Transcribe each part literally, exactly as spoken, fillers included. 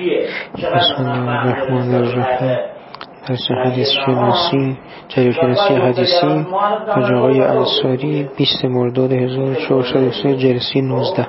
کیه؟ بسم الله الرحمن الرحیم. درس حدیث شناسی جریان‌شناسی حدیثی حاج آقای انصاری بیست مرداد هزار و چهارصد و سه جلسه نوزده.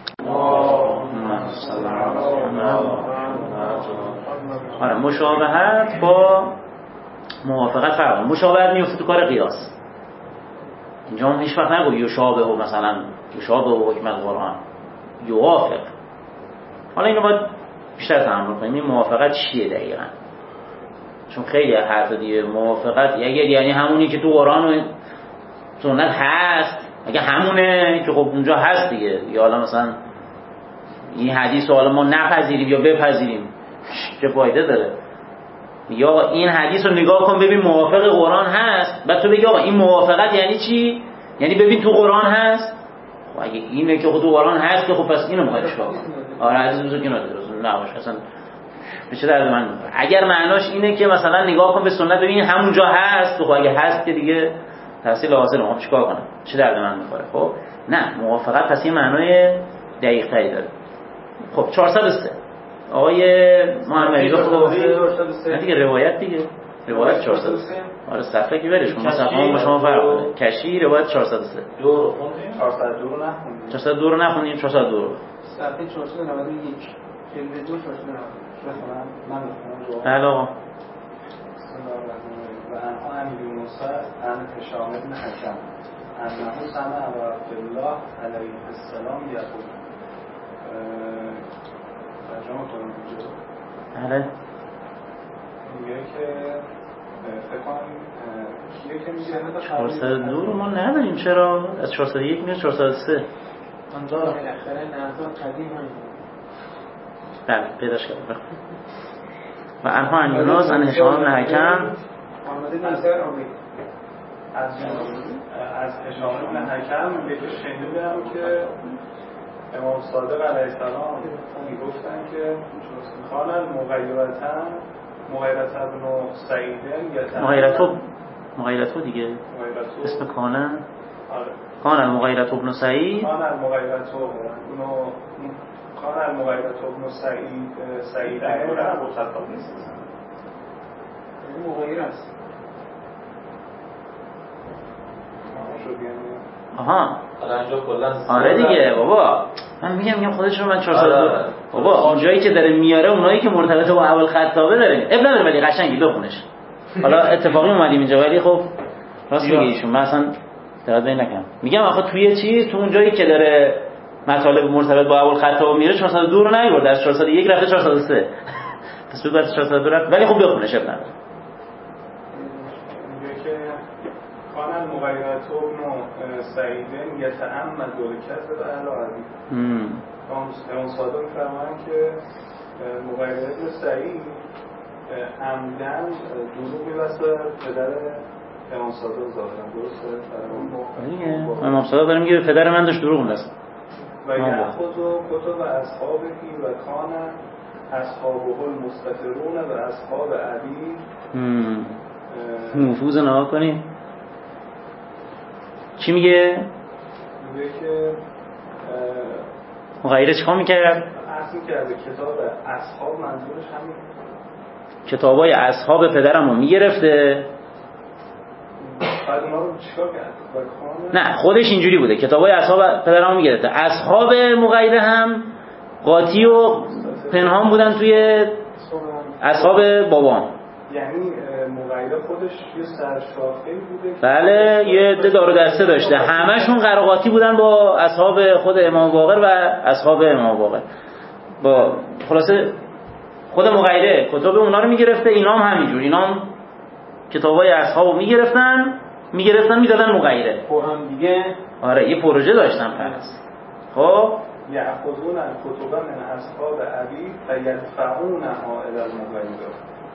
آره مشابهت با موافقت فرق داره. مشابهت میفته تو کار قیاس. اینجا هم هیچ وقت نگو یشابه و مثلا یشابه و حکم القرآن یوافق. حالا اینو باید بیشتر تحمل کنیم این موافقت چیه دقیقاً، چون خیلی حرف دیگه موافقت اگه یعنی همونی که تو قرآن و سنت هست، اگه همونه که خب اونجا هست دیگه، یا حالا مثلا این حدیث رو حالا ما نپذیریم یا بپذیریم چه فایده داره؟ یا آقا این حدیث رو نگاه کن ببین موافق قرآن هست، بعد تو بگی آقا این موافقت یعنی چی؟ یعنی ببین تو قرآن هست. خب اگه اینه که خود تو قرآن هست که خب پس اینو میخواد چیکار کنه؟ آره عزیز بزرگ که نباش اصلا به چه درد من میخوره. اگر معناش اینه که مثلا نگاه کن به سنت ببین همونجا هست، خب اگه هست که دیگه تحصیل حاصله، خب چیکار کنم؟ چه درد من میخوره؟ خب نه، موافقت پس یه معنای دقیق تری داره. خب چهارصد و سه آقای محمدی رو خب دیگه روایت دیگه روایت چهارصد و سه. آره صفحه که برش کن، صفحه با شما فرق داره. کشی روایت چهارصد و سه. دو رو خوندیم؟ چهارصد و دو رو نخوندیم. چهارصد و دو رو نخوندیم، چهارصد و دو. صفحه چهارصد و نود و یک. جلد دو چهارصد و نود و یک. بخونم من بخونم. بله آقا. بسم الله الرحمن الرحیم. و انها امیر موسی عن هشام بن حکم انه سمع ابا عبدالله علیه السلام یقول. ترجمه کنم اینجا. بله. میگه که فکر کنم کیه که میگه چهارصد و دو رو ما نداریم، چرا؟ از چهارصد و یک میاد چهارصد و سه. آنجا بالاخره نظر قدیم هم بله پیداش کردم. و انها عن یونس عن هشام بن حکم آمده نظر آمید از از هشام بن حکم میگه که شنیدم که امام صادق علیه السلام میگفتن که خان المغیرتن مغیرت ابن سعیدن یا مغیرتو مغیرتو دیگه اسم کانه خان المغیرت ابن سعید خان المغیرت ابن خان المغیرت ابن سعید سعید ابو خطاب نیست مغیر است. آها حالا اینجا کلا آره دیگه بابا من میگم میگم خودش رو من چهارصد و دو بابا اونجایی که داره میاره اونایی که مرتبط با اول خطابه داره اب نداره ولی قشنگی بخونش. حالا اتفاقی اومدیم اینجا ولی خب راست میگه ایشون، من اصلا دقت نکنم. میگم آخه توی چی تو اونجایی که داره مطالب مرتبط با اول خطابه میاره چهارصد و دو رو نیورد، از چهارصد و یک رفته چهارصد و سه پس بگو از چهارصد و دو رفت، ولی خب بخونش اب نداره. خان المغیرت ابن سعیدن یتعمد الکذب علی ابی. امام صادق می‌فرمایند که مغیرت ابن سعید عمدن دروغ می‌بسته پدر امام صادق ظاهرا، درسته؟ امام صادق داره میگه پدر من داشت دروغ می‌بسته. و یأخذ کتب اصحابه و کان اصحابه المستترون و اصحاب ابی. نفوذ نها کنیم. چی میگه؟ میگه که مغیره چیکار میکرد؟ اصلا کرده کتاب اصحاب منظورش همین کتابای اصحاب پدرم رو میگرفته بعد اونا رو چیکار کرد؟ نه خودش اینجوری بوده کتابای اصحاب پدرم رو میگرفته. اصحاب مغیره هم قاطی و پنهان بودن توی اصحاب بابام. یعنی مغیره خودش یه سرشاخه‌ای بوده؟ بله یه عده دار و دسته داشته، همشون قراقاتی بودن با اصحاب خود امام باقر و اصحاب امام باقر. با خلاصه خود مغیره کتاب اونا رو میگرفته، اینا هم همینجور، اینا هم کتابای اصحاب رو میگرفتن میگرفتن میدادن مغیره. با هم دیگه آره یه پروژه داشتن پس. خب یأخذون الکتب من اصحاب ابی فیدفعونها الی المغیره.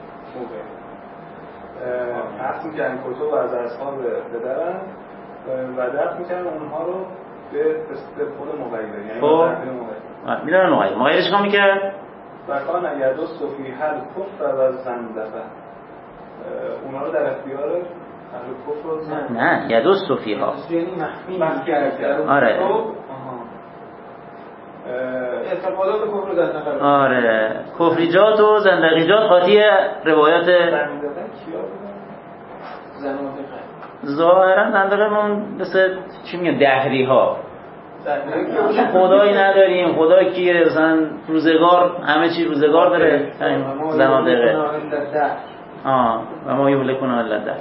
حق میکنن کتب از اصحاب بدرن و دفت میکنن اونها رو به خود مغیره، یعنی خب میدونن مغیره. مغیره چیکار میکرد؟ و کان یدس فی هل کفر و زندقه، اونا رو در اختیار اهل کفر و زندقه. نه یدس فی ها یعنی مخفی کرد. آره اعتقادات کفر و زندقه. آره کفریجات و زندقیجات قاطی روایات ظاهرا زندقمون مثل چی میگن دهری ها خدایی نداریم، خدا کیه، مثلا روزگار همه چی روزگار داره، زنادقه آه و ما یهلکون الا الدهر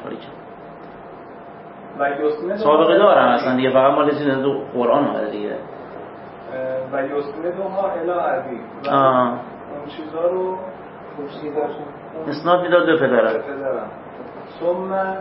سابقه دارم اصلا دیگه، فقط مال چیز تو قرآن اومده دیگه. و یسندها الی ابی و اون چیزا رو اسناد میداد به پدرم ثم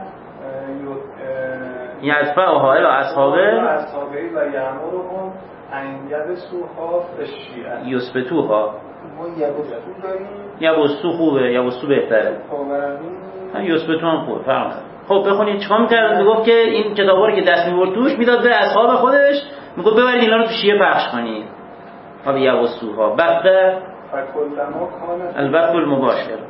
یدفعها الی اصحابه اصحابه و یامرهم ان یبسوها فی الشیعه یثبتوها. ما یبسو داریم، یبسو خوبه، یبسو بهتره، هم یثبتو هم خوبه فرق. خب بخونید چیکار می‌کرد؟ میگفت که این کتابا رو که دست می‌برد توش میداد به اصحاب خودش، میگفت ببرید اینا رو تو شیعه پخش کنید. حالا یبسوها بقه فکلما کان البقه المباشر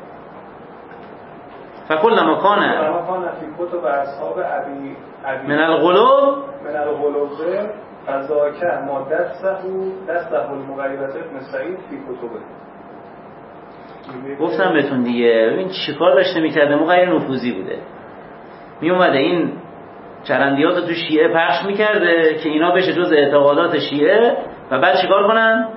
فکلما کان فکلما کان فی کتب اصحاب ابی من الغلو من الغلو فذاک ما دسته دسته المغیرت ابن سعید فی کتبه. گفتم بهتون دیگه، ببین چیکار داشته میکرده، مغیر نفوذی بوده، می اومده این چرندیات رو تو شیعه پخش میکرده که اینا بشه جز اعتقادات شیعه و بعد چیکار کنن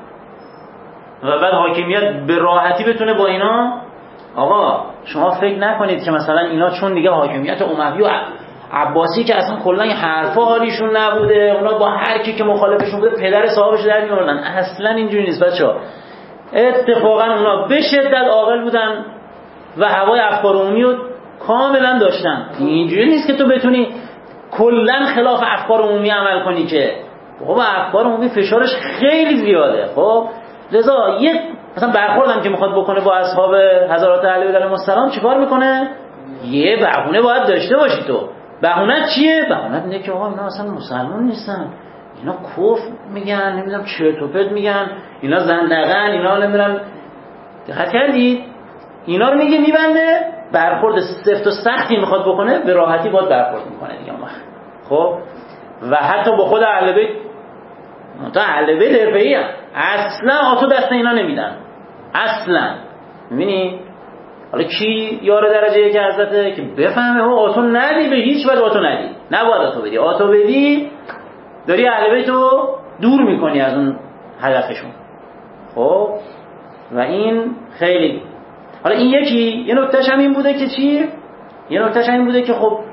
و بعد حاکمیت به راحتی بتونه با اینا. آقا شما فکر نکنید که مثلا اینا چون دیگه حاکمیت اموی و عباسی که اصلا کلا این حرفا حالیشون نبوده، اونا با هر کی که مخالفشون بوده پدر صاحبش در میوردن. اصلا اینجوری نیست بچه‌ها. اتفاقا اونا به شدت عاقل بودن و هوای افکار عمومی رو کاملا داشتن. اینجوری نیست که تو بتونی کلا خلاف افکار عمومی عمل کنی که خب افکار عمومی فشارش خیلی زیاده. خب لذا یک مثلا برخوردم که میخواد بکنه با اصحاب حضرات علی علیهم السلام چیکار میکنه؟ یه بهونه باید داشته باشی. تو بهونه چیه؟ بهونه اینه که آقا اینا اصلا مسلمان نیستن، اینا کفر میگن، نمیدونم چرت و پرت میگن، اینا زندقن، اینا نمیدونم. دقت کردید؟ اینا رو میگه میبنده، برخورد سفت و سختی میخواد بکنه به راحتی باید برخورد میکنه دیگه. خب و حتی با خود اهل بیت، تا اهل بیت حرفه‌ای اصلا آتو دست اینا نمیدن اصلا. میبینی؟ حالا کی یار درجه یک حضرته که بفهمه او آتو ندی، به هیچ وجه آتو ندی، نباید آتو بدی. آتو بدی داری اهل بیت رو دور میکنی از اون هدفشون. خب و این خیلی. حالا این یکی یه نکتهش هم این بوده که چی؟ یه نکتهش هم این بوده که خب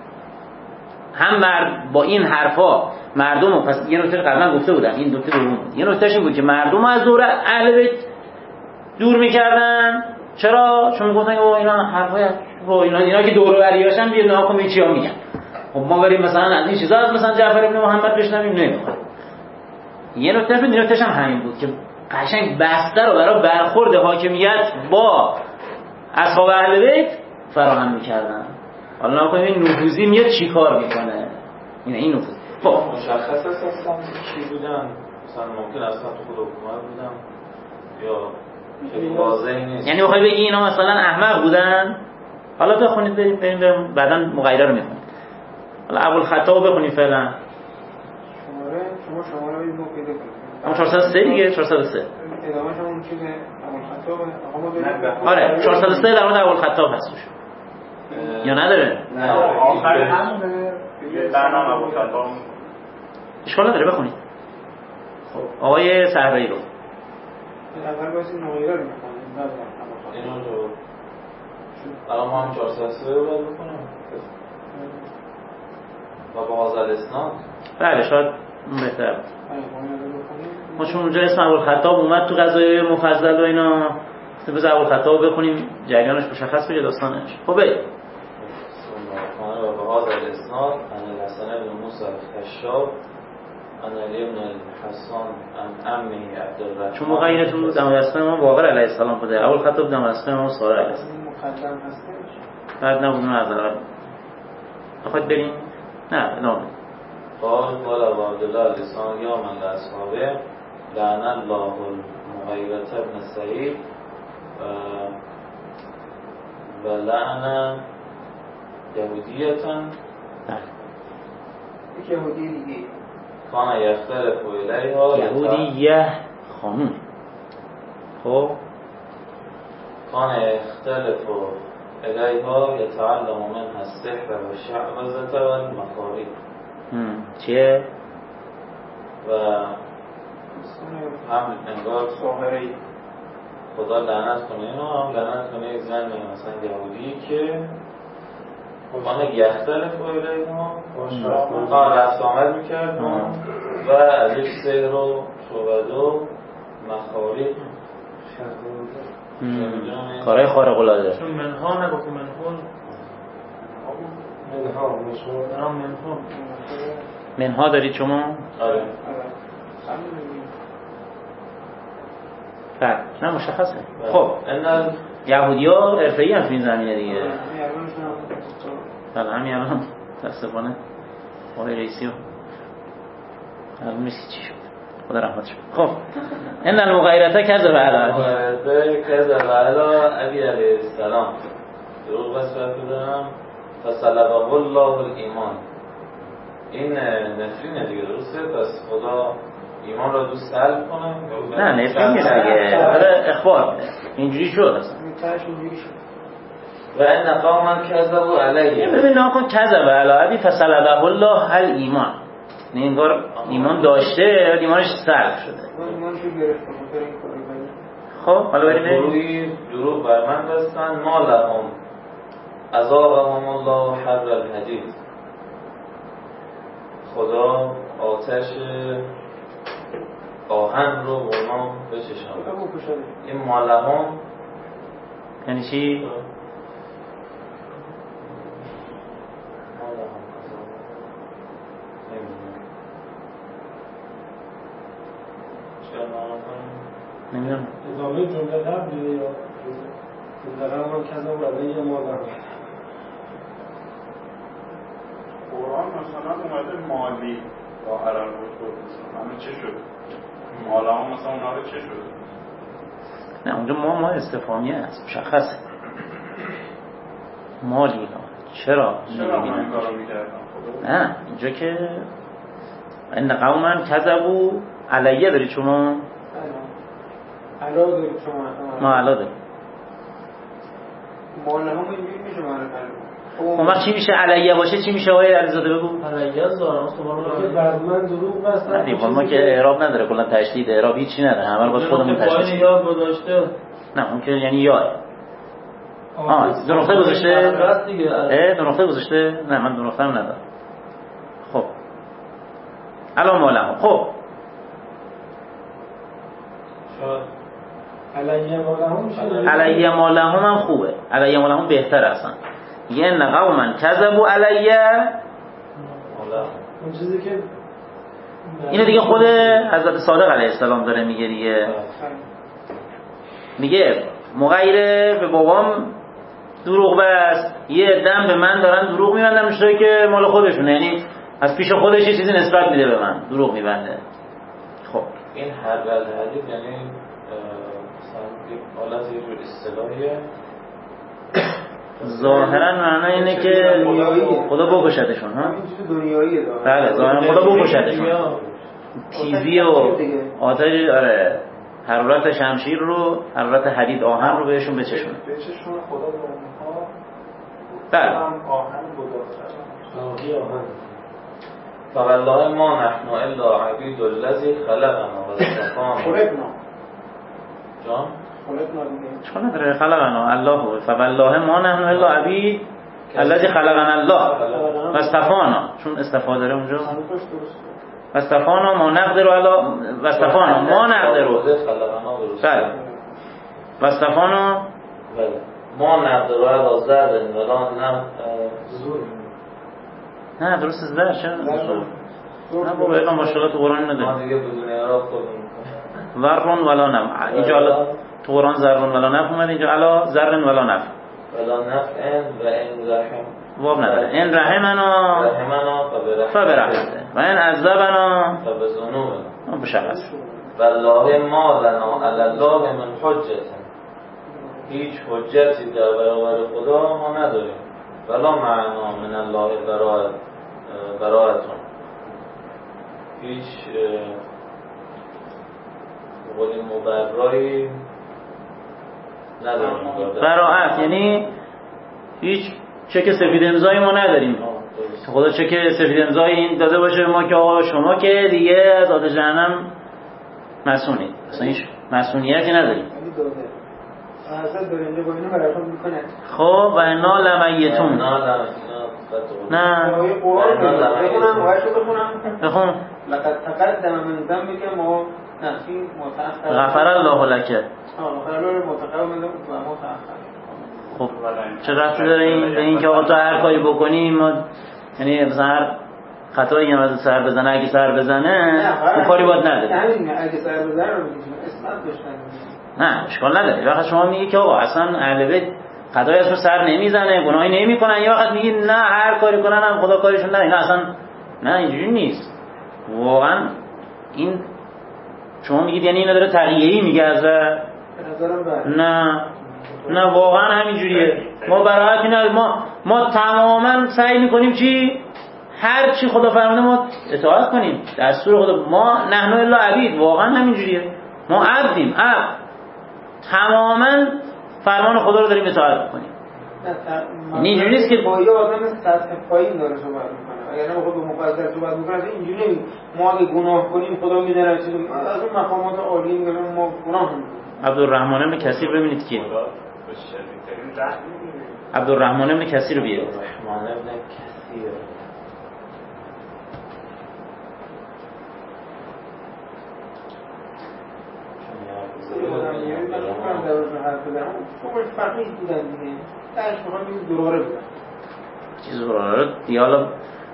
هم مرد با این حرفا مردم رو، پس یه نکته قبلا گفته بودم، این نکته دوم بود، یه نکتهش این بود که مردم رو از دور اهل بیت دور میکردن. چرا؟ چون میگفتن او اینا حرفای اینا اینا که دور و بریاشن بیا نها کن چیا میگن. خب ما بریم مثلا از این چیزا مثلا جعفر ابن محمد بشنویم، نمیخواد. یه نکته بود، نکتهش هم همین بود که قشنگ بسته رو برای برخورد حاکمیت با اصحاب اهل بیت فراهم میکردن. حالا نکنیم این نفوذی میاد چی کار میکنه. اینه این نفوذ. خب مشخص است اصلا چی بودن؟ مثلا ممکن اصلا تو خود حکومت بودن یا خیلی واضح نیست. یعنی بخوای بگی اینا مثلا احمق بودن؟ حالا بخونید بریم بریم بعداً مغیره رو میخونید. حالا ابوالخطاب بخونید فعلا. شماره شما شماره رو پیدا کنید. اما چهارصد و سه دیگه، چهارصد و سه. ادامهش اون چیز ابوالخطاب. آقا ما آره چهارصد و سه در مورد ابوالخطاب هستش. یا نداره؟ نه آخر همونه برنامه ابوالخطاب. اشکال نداره بخونید. خب آقای صحرایی رو اول باید این مغیره رو میخونیم. نه اینا رو الان ما هم چهارصد و سه رو باید بکنم و با هازل اسناد. بله شاید اون بهتر. ما چون اونجا اسم ابوالخطاب اومد تو قضایای مفضل و اینا، بذار ابوالخطاب بخونیم جریانش مشخص بشه داستانش. خب بریم. و با هازل اسناد ان الحسن بن موسی الخشاب ان علی بن الحسن ان عمه عبدالرحمن، چون مغیرتون بود دمدسته ما باقر علیه السلام بوده، ابوالخطاب دمدسته ما ساره علیه السلام مقدم هستش بعد نبودون از اول. بخواید بریم؟ نه نه قال قال ابو عبدالله لسان یا من لأصحابه لعن الله المغیرة ابن سعید و لعن یهودیتا یک یهودی دیگه کان یختلف الیها یهودیه قانون. خب کان اختلف و الیها یتعلم منها السحر و الشعوذة و المخارج. چیه؟ و هم انگار ساحری خدا لعنت کنه اینو، هم لعنت کنه یک زن مثلا یهودی که کان یختلف و الیها کان رفت آمد میکرد و از یک سحر و شعبده و مخارج کارهای خارق العاده. چون منها نگفت منها منها مشهور منها منها دارید شما؟ آره بله نه مشخصه. خب یهودی ها حرفه‌ای هم تو این زمینه دیگه. بله همین الان متاسفانه آقای رئیسی رو معلوم نیست چی شد، خدا رحمتش کنه. خب ان المغیرة کذب علی المغیرة کذب علی ابی علیه السلام، دروغ وصف دارم. فسلبه الله الایمان، این نفرینه دیگه، درسته؟ پس خدا ایمان را دوست سلب کنه؟ نه نفرین نیست دیگه، داره اخبار میده اینجوری شد اصلا. و ان قوما کذبوا علیه، ببین ناکن کذب علی ابی فسلبه الله الایمان، نه انگار ایمان داشته ایمانش سلب شده. ایمانشو گرفته. خب حالا بریم گروهی دروغ بر من بستن، ما لهم اذاقهم الله حر الحدید، خدا آتش آهن رو اونا بچشاند. این ما لهم یعنی چی؟ نمیدونم. ادامه جمله قبلیه یا جمله قبل رو کذب علیه ما لهم. قرآن مثلا اومده مالی با حرم رو مثلا همه چه شد؟ مالا هم مثلا اونا رو چه شد؟ نه اونجا ما ما استفهامیه است مشخصه. مالی چرا؟ چرا من این کارو میکردم؟ نه اینجا که ان قوما کذبوا علیه دارید شما؟ علا دارید شما؟ ما علا داریم. مالا هم اینجوری میشه مالا کرد. اون وقت چی میشه علیه باشه چی میشه آقای علیزاده بگو؟ علیه زارم که بعد من دروغ بستم. نه دیگه ما که اعراب نداره کلا تشدید اعراب هیچی نداره، همه رو باید خودمون تشدید کنیم. یا گذاشته نه اون که یعنی یا آه دو نقطه گذاشته؟ اه دو نقطه گذاشته؟ نه من دو نقطه هم ندارم. خب الان مالهم. خب علیه مالهم میشه علیه مالهم هم خوبه، علیه مالهم بهتر اصلا. یه ان قوما کذبوا علیه، اون چیزی که اینو دیگه خود حضرت صادق علیه السلام داره میگه دیگه. میگه مغیره به بابام دروغ بست، یه دم به من دارن دروغ میبندن مشتایی که مال خودشونه، یعنی از پیش خودش یه چیزی نسبت میده به من، دروغ میبنده. خب این هر حدیث یعنی مثلا حالت یه جور اصطلاحیه ظاهرا معنی اینه که خدا بکشدشون ها. اینجوری دنیاییه داره. بله ظاهرا خدا بکشدشون. تیزی و آتش آره حرارت شمشیر رو، حرارت حدید آهن رو بهشون بچشونه. بچشون خدا به اونها بله آهن گذاشته. آهن. فوالله ما نحن الا عبید الذی خلقنا و اصطفانا. خلقنا. جان؟ خلقنا دیگه. چون نداره خلقنا الله، فوالله ما نحن الا عبید الذی خلقنا الله و اصطفانا، چون استفاده داره اونجا. و اصطفانا ما نقدر علی و اصطفانا ما نقدر. بله. و اصطفانا بله. ما نقدر علی زر ولا نه زور. نه درست زر چرا؟ نه بابا اینا ماشاءالله تو قرآن نداره. ما دیگه بدون اعراب خودمون. ورن ولا نم. اینجا الان تو قرآن زرن ولا نف اومد، اینجا الا زرن ولا نف. ولا نفع و ان رحم. واب نداره. ان رحمنا رحمنا فبرحمته و ان عذبنا فبذنوبنا. مشخص. والله ما لنا علی الله من حجت، هیچ حجتی در برابر خدا ما نداریم. ولا معنا من الله برای برایتون، هیچ قول مبرایی نداریم. براعت یعنی هیچ چک سفید امضایی ما نداریم. خدا چک سفید امضایی این داده باشه به ما که آقا شما که دیگه از آتش جهنم مسئولید. اصلا هیچ مسئولیتی نداریم. حضرت داره اینجا با اینو براتون میکنه. خب و انا لمیتون. نه بخونم وایشو بخونم. بخون. لقد تقدم من ذنبك ما نفی متأخر. غفر الله لك. آه غفر الله متقدم من ذنبك و متأخر. خب چه ربطی داره این به این که آقا تو هر کاری بکنی ما یعنی مثلا هر خطایی هم از سر بزنه اگه سر بزنه اون کاری باید نداره. همین اگه سر بزنه رو میگیم اسمت داشتن. نه اشکال نداره. وقتی شما میگی که آقا اصلا اهل بیت خطایی ازشون سر نمیزنه گناهی نمیکنن، یه وقت میگی نه هر کاری کنن هم خدا کارشون نه، اینا اصلا نه اینجوری نیست. واقعا این شما میگید یعنی اینا داره تغییری میگه از نه نه واقعا همینجوریه. ما براحت اینا ما ما تماما سعی میکنیم چی هر چی خدا فرموده ما اطاعت کنیم، دستور خدا. ما نحن الا عبید، واقعا همینجوریه. ما عبدیم، عبد تماما فرمان خدا رو داریم اطاعت میکنیم. نه اینجوری نیست که با یه آدم سطح پایین داره صحبت میکنه. اگر نه خود مفصل صحبت میکنه اینجوری نمیگه ما اگه گناه کنیم خدا میدونه چی میگه. از اون مقامات عالی میگه ما گناه میکنیم. عبدالرحمن بن کثیر ببینید که عبدالرحمن بن کثیر رو بیارید. عبدالرحمن بن کثیر چیز زراره دیگه حالا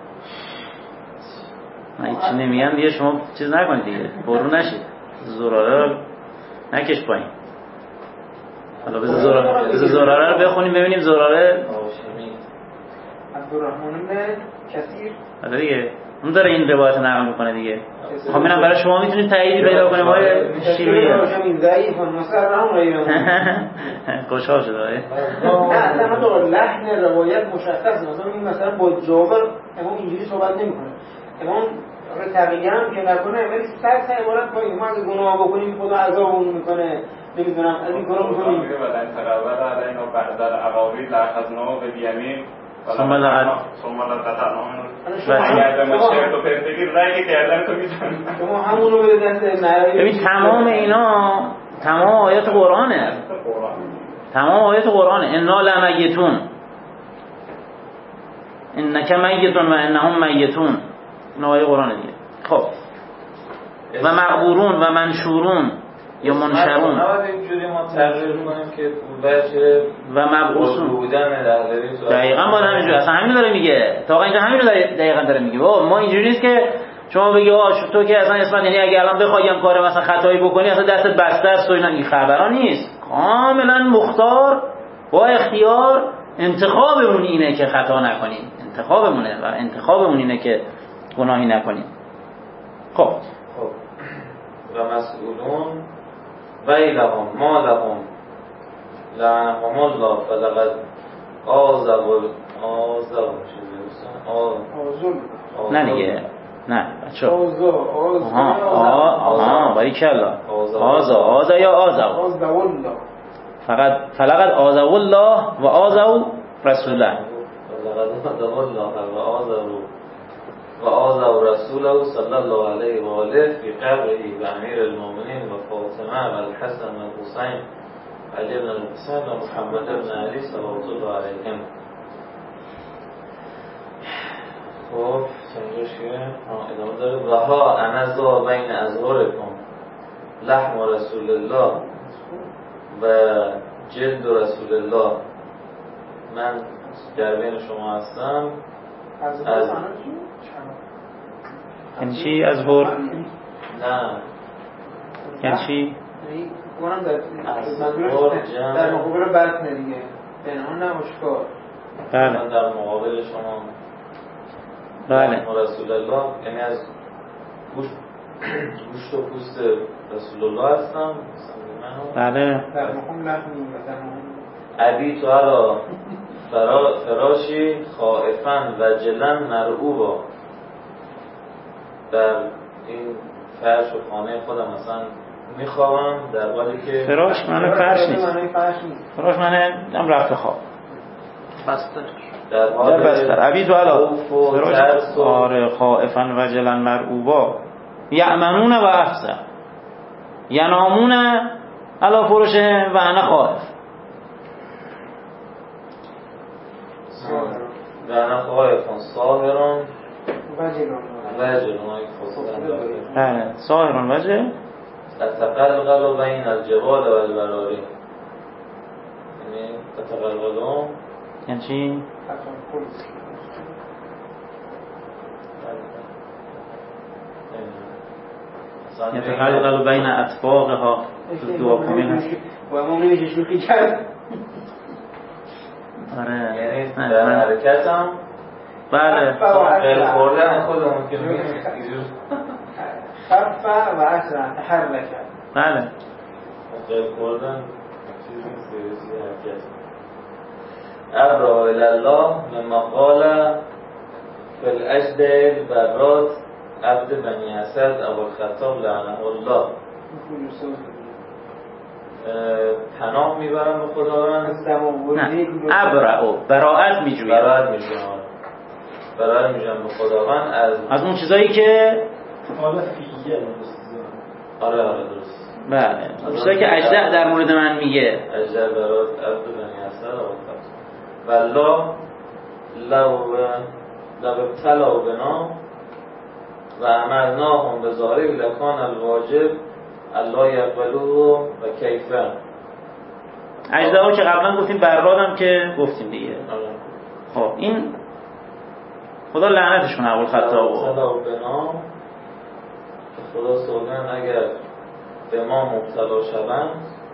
من چی نمیگم دیگه شما چیز نکنید دیگه برو نشید زراره رو نکش پایین. حالا بذار زراره بذار زراره رو بخونیم ببینیم زراره عبدالرحمن بن کثیر حالا دیگه اون داره این روایت نقل میکنه دیگه. خب اینم برای شما میتونید تاییدی پیدا کنیم آقای شیرویی. این ضعیف و مسررهم غیره. خوشحال شده آقای. نه اصلا تو لحن روایت مشخصه. مثلا این مثلا با جابر امام اینجوری صحبت نمیکنه. امام آقا تقیه هم که نکنه ولی سطح عبارت پایین. ما اگه گناه بکنیم خدا عذابمون میکنه. نمیدونم از این کارا میکنیم. میگه بعدن تقبل علینا بعد الاقاویل لاخذنا باليمين ثم لقد ثم لقد تنامون اگر ما شرط و پرت بگیر رأی کردن تو میزنن. شما همونو بده دست نه. ببین تمام اینا تمام آیات قرآنه. تمام آیات قرآنه. انا لمیتون انک میتون و انهم میتون. این آیه قرآنه دیگه. خب و مقبورون و منشورون یا منشرون. نباید اینجوری ما تغییر کنیم که وجه و مبعوثون بودن دقیقی دقیقا باید همینجوری. اصلا همین داره میگه تا اینجا همین رو دقیقا داره میگه. ما اینجوری نیست که شما بگی آ تو که اصلا اسمت یعنی اگه الان بخوایم کار مثلا خطایی بکنی اصلا دستت بسته است و اینا. این خبرا نیست. کاملا مختار با اختیار انتخابمون اینه که خطا نکنیم. انتخابمونه و انتخابمون اینه که گناهی نکنیم. خب خب و مسئولون ویلهم ما لهم لعنهم الله فلقد آذوا آذوا آزول نه دیگه نه بچه آزا آها آها باریکلا آزا آزا یا آزا آزا الله فقط فلقد آذوا الله و آذوا رسوله فلقد آذوا الله و آذوا و آذوا رسوله صلی الله علیه و آله فی قبره و امیر المؤمنین و فاطمه و الحسن و الحسین علی بن الحسین و محمد بن علی صلوات الله علیهم. خب سنجش که ادامه داره و ها انذا بین اظهارکم لحم رسول الله و جلد رسول الله. من در بین شما هستم از یعنی چی از هور؟ نه یعنی چی؟ کنم در در مقابل بطنه دیگه پنهان نه آشکار. بله من در مقابل شما بله رسول الله یعنی از گوشت گوشت و پوست رسول الله هستم. بله در مقام لحمی و در مقام ابی تو علا فرا فراشی خائفن و جلن مرعوبا. در این فرش و خانه خودم مثلا میخوابم در حالی که فراش معنی فرش نیست. فراش معنی هم رفت خواب. بستر. در حال بستر. عبید و علا. فراش آره خائفا وجلا مرعوبا. یأمنون و افزع. ینامون علا فراشهم و انا خائف. و انا خائفون ساهرون وجلون وجلون بله ساهرون وجه تتقلقل بین الجبال و البراری، یعنی تتقلقلون یعنی چی؟ یتقلقل بین اطفاقها دعا کنین و ما میشه شوخی کرد. آره یعنی در حرکت هم بله غیر خوردن خودمون که میگیم خفه و اسرع تحرک. بله غیر خوردن چیزی سیاسی حرکت. ابرا الله مما قال فی الاجدل برات عبد بنی اسد ابوالخطاب لعنه الله. پناه میبرم به خداوند. نه ابرا براءت میجویم براءت میجویم براءت میجویم به خداوند از از اون چیزایی که حالا فیه آره آره درست بله چیزایی که اجدع در مورد من میگه. اجدع برات عبد بنی اسد ابوالخطاب والله لو لو ابتلا بنا و عملناهم بذالک لکان الواجب الله یقبلوه و کیفه. اجدها که قبلا گفتیم برادم که گفتیم دیگه. خب این خدا لعنتش کنه ابوالخطاب. خدا بنا خدا سوگن اگر به ما مبتلا شوند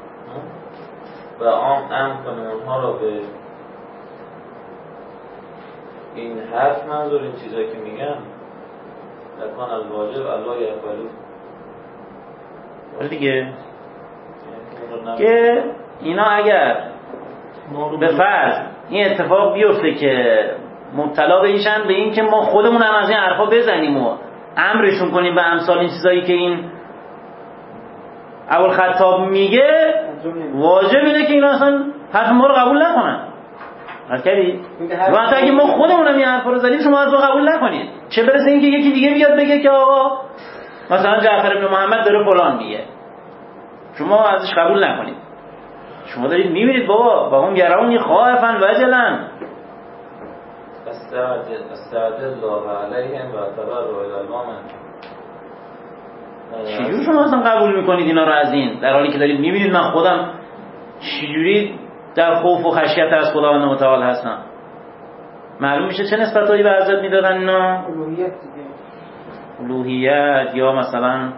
و عام امن کنیم اونها را به این حرف منظور این چیزایی که میگن لکان الواجب الله یقبلوه دیگه که اینا اگر به فرض این اتفاق بیفته که مبتلا بشن به این که ما خودمون هم از این حرفا بزنیم و امرشون کنیم به امثال این چیزایی که این ابوالخطاب میگه، واجب اینه که اینا اصلا حرف ما رو قبول نکنن. حرکتی؟ و حتی اگه ما خودمون هم این حرفا رو زدیم شما حرف رو قبول نکنید، چه برسه این که یکی دیگه بیاد بگه که آقا مثلا جعفر بن محمد داره فلان میگه، شما ازش قبول نکنید. شما دارید میبینید بابا با هم یرونی خائفا وجلا استعجل استعجل الله علیهم و تبرع الی الله من. چجور شما اصلا قبول میکنید اینا رو از این، در حالی که دارید میبینید من خودم چجوری در خوف و خشیت از خداوند متعال هستم؟ معلوم میشه چه نسبتایی به حضرت میدادن اینا؟ الوهیت الوهیت یا مثلا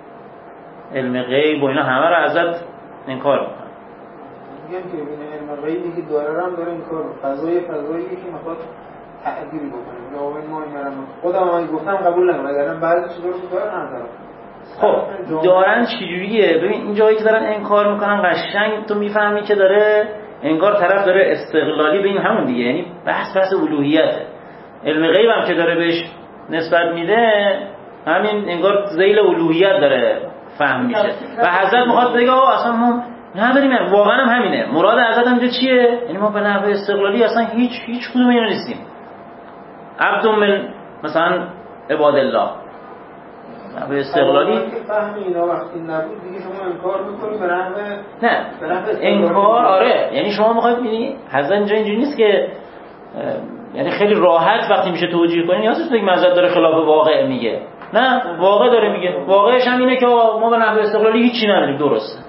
علم غیب و اینا همه رو حضرت انکار میکنن. میگن که این علم غیبی که داره هم داره انکار میکنه، فضای فضایی که میخواد تعدیل بکنه. یا این ما اینا خودم هم گفتم قبول نکنم، اگرم بعضی چیزا رو دارن ندارن. خب دارن چجوریه؟ ببین این جایی که دارن انکار میکنن قشنگ تو میفهمی که داره انگار طرف داره استقلالی به این همون دیگه، یعنی بحث بحث الوهیته. علم غیب هم که داره بهش نسبت میده همین انگار ذیل الوهیت داره فهم میشه و حضرت میخواد بگه آقا اصلا ما نداریم، واقعا هم همینه. مراد حضرت هم اینجا چیه؟ یعنی ما به نحو استقلالی اصلا هیچ هیچ کدوم اینا نیستیم. عبد من مثلا عباد الله نحو استقلالی فهم اینا وقتی نبود دیگه شما انکار میکنی به نحو نه انکار. آره یعنی شما میخواید ببینی حضرت اینجا اینجوری نیست که یعنی خیلی راحت وقتی میشه توجیه کنی نیاز نیست بگیم حضرت داره خلاف واقع میگه. نه واقع داره میگه. واقعش هم اینه که ما به نحو استقلالی هیچی نداریم. درسته.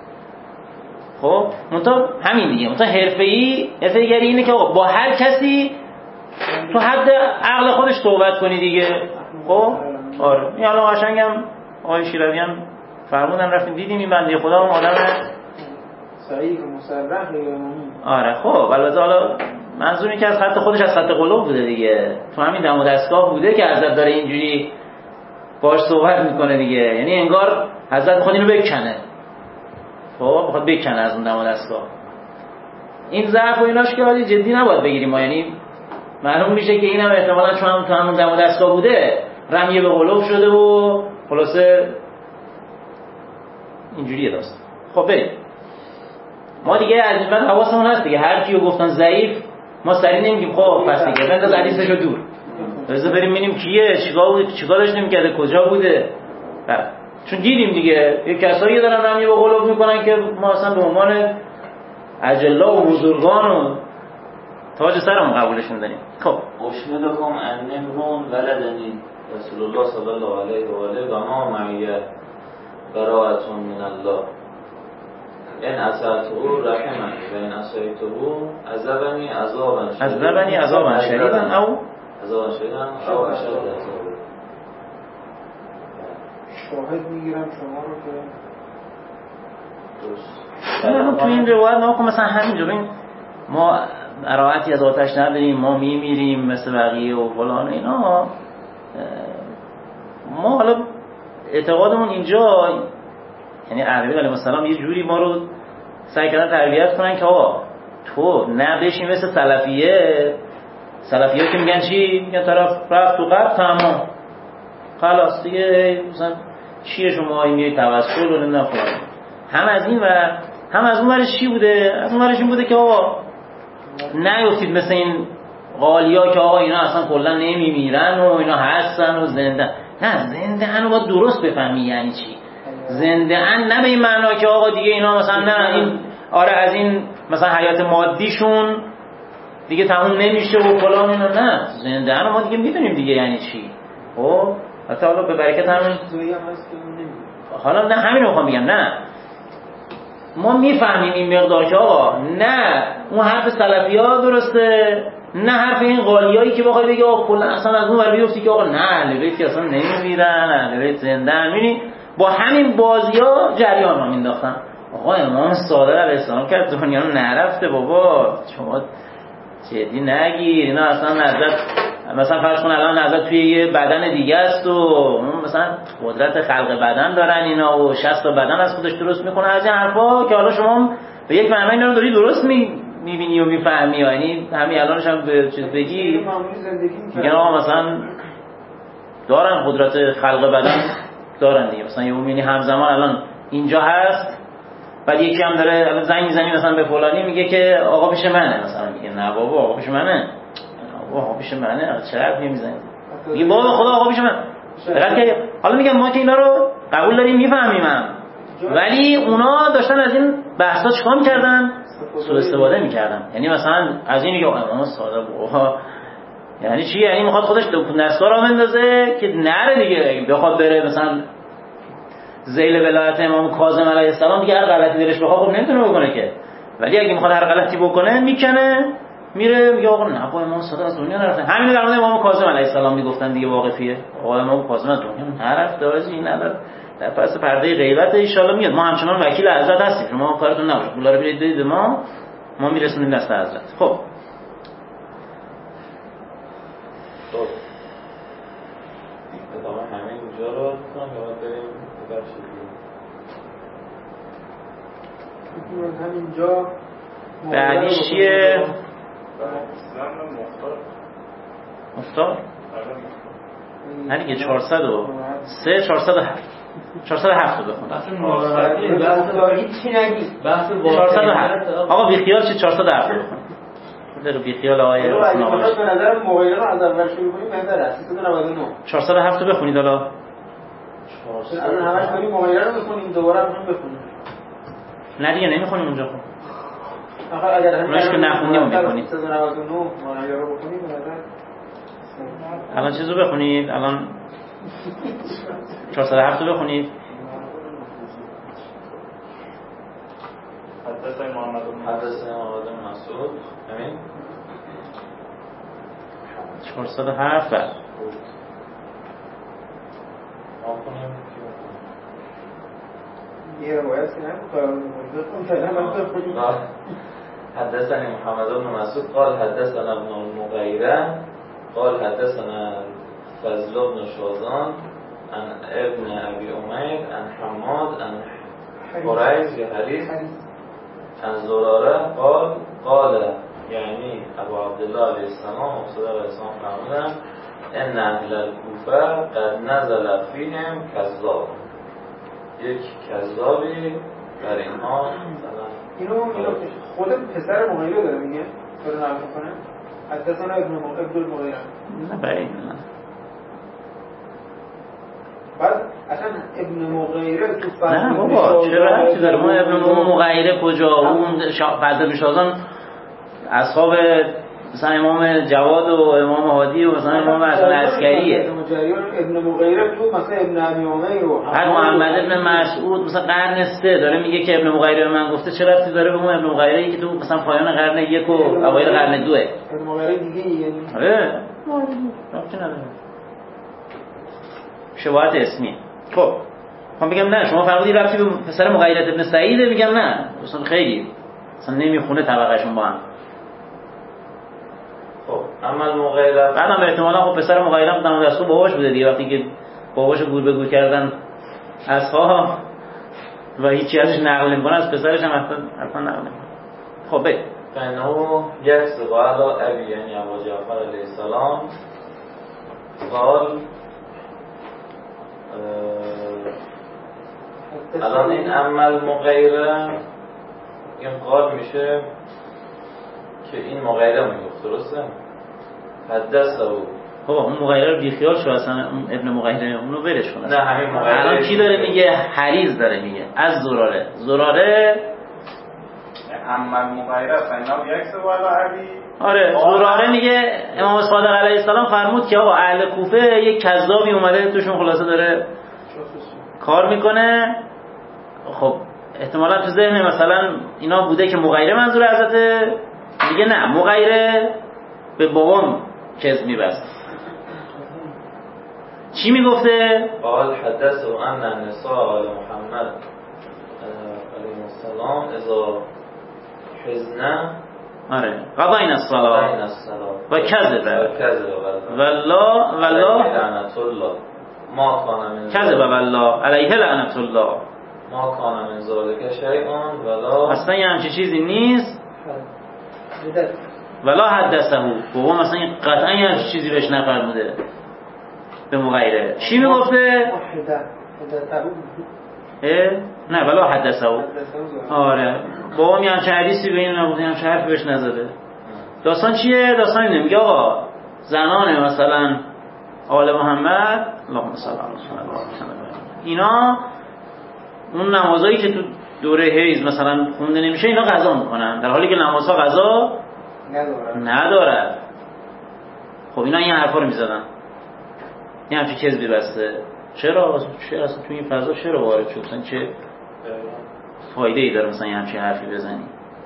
خب منتها همین دیگه، منتها حرفه‌ای حرفه‌گری اینه که با هر کسی تو حد عقل خودش صحبت کنی دیگه. خب آره این الان قشنگم آقای شیرازی هم فرمودن رفتیم دیدیم این بنده خدا هم آدم صحیح و مصرح امامی. آره خب البته حالا منظوری که از خط خودش از خط قلوب بوده دیگه، تو همین دم و دستگاه بوده که حضرت داره اینجوری باش صحبت میکنه دیگه، یعنی انگار حضرت میخواد اینو بکنه. خب میخواد بکنه از اون دم و دستگاه. این ضعف و ایناش که حالی جدی نباید بگیریم ما، یعنی معلوم میشه که اینم احتمالاً چون هم تو همون دم و دستگاه بوده رمیه به قلوب شده و خلاصه اینجوریه داستان. خب بریم ما دیگه از این بعد حواسمون هست دیگه، هر کیو گفتن ضعیف ما سری نمیگیم خب پس دیگه بنداز حدیثشو دور، بذار بریم ببینیم کیه، چیکار بود، چیکار داشت نمی‌کرده، کجا بوده. بله چون دیدیم دیگه یه کسایی دارن رمی با قلوب میکنن که ما اصلا به عنوان اجلا و بزرگان و تاج سرمون قبولشون داریم. خب اشهدکم انی امرؤ ولدنی رسول الله صلی الله علیه و آله و ما معی براءة من الله ان اطعته رحمنی و ان عصیته عذبنی عذابا شدیدا عذبنی عذابا شدیدا او عذابا شدیدا او اشد عذاب. شاهد میگیرم شما رو که درست تو این روایت ناکن مثلا همینجا ببین ما اراعتی از آتش نداریم، ما میمیریم مثل بقیه و فلان اینا. ما حالا اعتقادمون اینجا یعنی عربی علیه السلام یه جوری ما رو سعی کردن تربیت کنن که آقا تو نه بشین مثل سلفیه. سلفیه که میگن چی؟ میگن طرف رفت تو قبر تمام خلاص دیگه مثلا چیه شما میای توسل و نمیدونم فلان. هم از این و هم از اون ورش چی بوده؟ از اون ورش این بوده که آقا نیفتید مثل این غالیا که آقا اینا اصلا کلا نمیمیرن و اینا هستن و زنده. نه زنده ان رو باید درست بفهمی یعنی چی. زنده ان نه به این معنا که آقا دیگه اینا مثلا نه این آره از این مثلا حیات مادیشون دیگه تموم نمیشه و فلان اینا. نه زنده ان ما دیگه میدونیم دیگه یعنی چی. خب حتی حالا به برکت همین حالا نه همین رو میخوام بگم نه ما میفهمیم این مقدار که آقا نه اون حرف سلفی‌ها درسته نه حرف این قالیایی که بخوای بگی آقا کلا اصلا از اون ور بیفتی که آقا نه اهل بیت که اصلا نمیمیرن، اهل بیت زنده. میبینی با همین بازی‌ها جریان رو مینداختن. آقا امام صادق علیه السلام که دنیا رو نرفته بابا شما جدی نگیر اینا اصلا نظرت مثلا فرض کن الان نظرت توی یه بدن دیگه است و مثلا قدرت خلق بدن دارن اینا و شصت تا بدن از خودش درست میکنه از این حرفا که حالا شما به یک معنی اینا رو داری درست می میبینی و میفهمی. یعنی همین الانش هم به چیز بگی میگن آقا مثلا دارن قدرت خلق بدن دارن دیگه، مثلا یه میبینی همزمان الان اینجا هست بعد یکی هم داره الان زنگ میزنی مثلا به فلانی میگه که آقا پیش منه، مثلا میگه نه بابا آقا پیش منه، آقا پیش منه چه حرفی میزنی؟ میگه بابا خدا آقا پیش من. حالا میگم ما که اینا رو قبول داریم میفهمیم هم. ولی اونا داشتن از این بحثا چیکار می‌کردن؟ سوء استفاده می‌کردن. یعنی مثلا از این میگه امام صادق بابا یعنی چی؟ یعنی میخواد خودش دستگاه را بندازه که نره دیگه بخواد بره مثلا ذیل ولایت امام کاظم علیه السلام دیگه هر غلطی دلش بخواد خب نمیتونه بکنه که. ولی اگه میخواد هر غلطی بکنه میکنه میره میگه آقا نه با امام صادق از دنیا نرفته. همین در مورد امام کاظم علیه السلام میگفتن دیگه واقفیه. آقا امام کاظم از دنیا نرفته آجی این نداره. در پس پرده غیبت ان شاء الله میاد. ما همچنان وکیل حضرت هستیم. شما کارتون نباشه. پولا رو برید بدید ما ما میرسونیم دست حضرت. خب خب ادامه همین اینجا رو بکنم یا بریم ببرشید همینجا بعدیش چیه؟ مختار؟ نه دیگه چهارصد و سه چهارصد و هفت چهارصد و هفت رو بخون چهارصد و هفت آقا بیخیال چی چهارصد و هفت رو بخون در بیخیال آقای حسن آقا به نظر مغیره رو از اول شروع کنیم بهتر است سیصد و نود و نه چهارصد و هفت رو بخونید حالا از همش کنیم مغیره رو بخونیم دوباره هم بخونیم نه دیگه نمیخونیم اونجا خون آخه اگر اونش که نخونیم میکنیم سیصد و نود و نه مغیره رو بخونیم به نظر الان چیزو بخونید الان چهارصد و هفت رو بخونید حدث محمد حدث محمد بن مسعود همین چهارصد و هفت بعد ما کنیم یه روایت کنم حدثني محمد بن مسعود قال حدثنا ابن المغيرة قال حدثنا فضل بن شازان عن ابن ابي امير عن حماد عن قريز حديث عن زراره قال قال يعني ابو عبد الله عليه السلام وصدق عليه السلام فرمودن ان اهل الكوفه قد نزل فيهم كذاب یک کذابی در اینها مثلا اینو اینو خود پسر مغیره داره میگه داره نقل میکنه حدثنا ابن المغیره نه بعید نه بعد اصلا ابن مغیره تو فضل نه بابا چه ربطی داره ما ابن مغیره کجا اون فضل شازان اصحاب مثلا امام جواد و امام هادی و مثلا امام حسن عسکریه ابن مغیره تو مثلا ابن ابی عمیر و هر محمد ابن مسعود مثلا قرن سه داره میگه که ابن مغیره به من گفته چه ربطی داره به اون ابن مغیره که تو مثلا پایان قرن یک و اوایل قرن دوه ابن مغیره دیگه یعنی آره ربطی نداره شباهت اسمی. خب من بگم نه شما فرمودید ربطی به پسر مغیره ابن سعیده، میگم نه اصلا خیلی اصلا نمیخونه طبقهشون با هم. خب اما مغیره بعدم احتمالاً خب پسر مغیره هم دم دستو باباش بوده دیگه، وقتی که باباشو گور به گور کردن اصحاب و هیچی ازش نقل نمی‌کنه از پسرش هم حتما حتما نقل نمی‌کنه. خب بگید فانه یکسب علی ابی یعنی ابو جعفر علیه السلام قال الان این عمل مغیره این قال میشه که این مغیره میگفت درسته؟ حدثه او خب اون مغیره رو بیخیال شو اصلا اون ابن مغیره اونو ولش کن. نه همین مغیره الان کی داره میگه؟ حریز داره میگه از زراره. زراره عمل مغیره فینا یک سوال علی. آره زراره میگه امام صادق علیه السلام فرمود که آقا اهل کوفه یک کذابی اومده توشون خلاصه داره کار میکنه. خب احتمالا تو ذهن مثلا اینا بوده که مغیره منظور حضرته، میگه نه مغیره به بابام کذب میبست. چی میگفته؟ قال حدث و ان النساء آل محمد علیه السلام اذا حزنه آره قضاین الصلاة و کذبه والله والله لعنت الله ما کان من کذب والله علیه لعنت الله ما کان من ذلک شیئا ولا اصلا یه همچی چیزی نیست ولا حدثه بابا مثلا قطعا یه همچی چیزی بهش نفرموده به مغیره. چی میگفته؟ نه ولا حدثه آره بابا می همچه حدیثی به این نبوده، همچه حرفی بهش نزده. داستان چیه؟ داستان اینه میگه آقا زنان مثلا آل محمد اللهم صل علی محمد اینا اون نمازایی که تو دوره حیض مثلا خونده نمیشه اینا قضا میکنن، در حالی که نمازها قضا ندارد. خب اینا این حرفا رو میزدن، این همچین کذبی بسته. چرا؟ چرا اصلا تو این فضا چرا وارد شد؟ مثلا چه فایده ای داره مثلا این همچین حرفی بزنی؟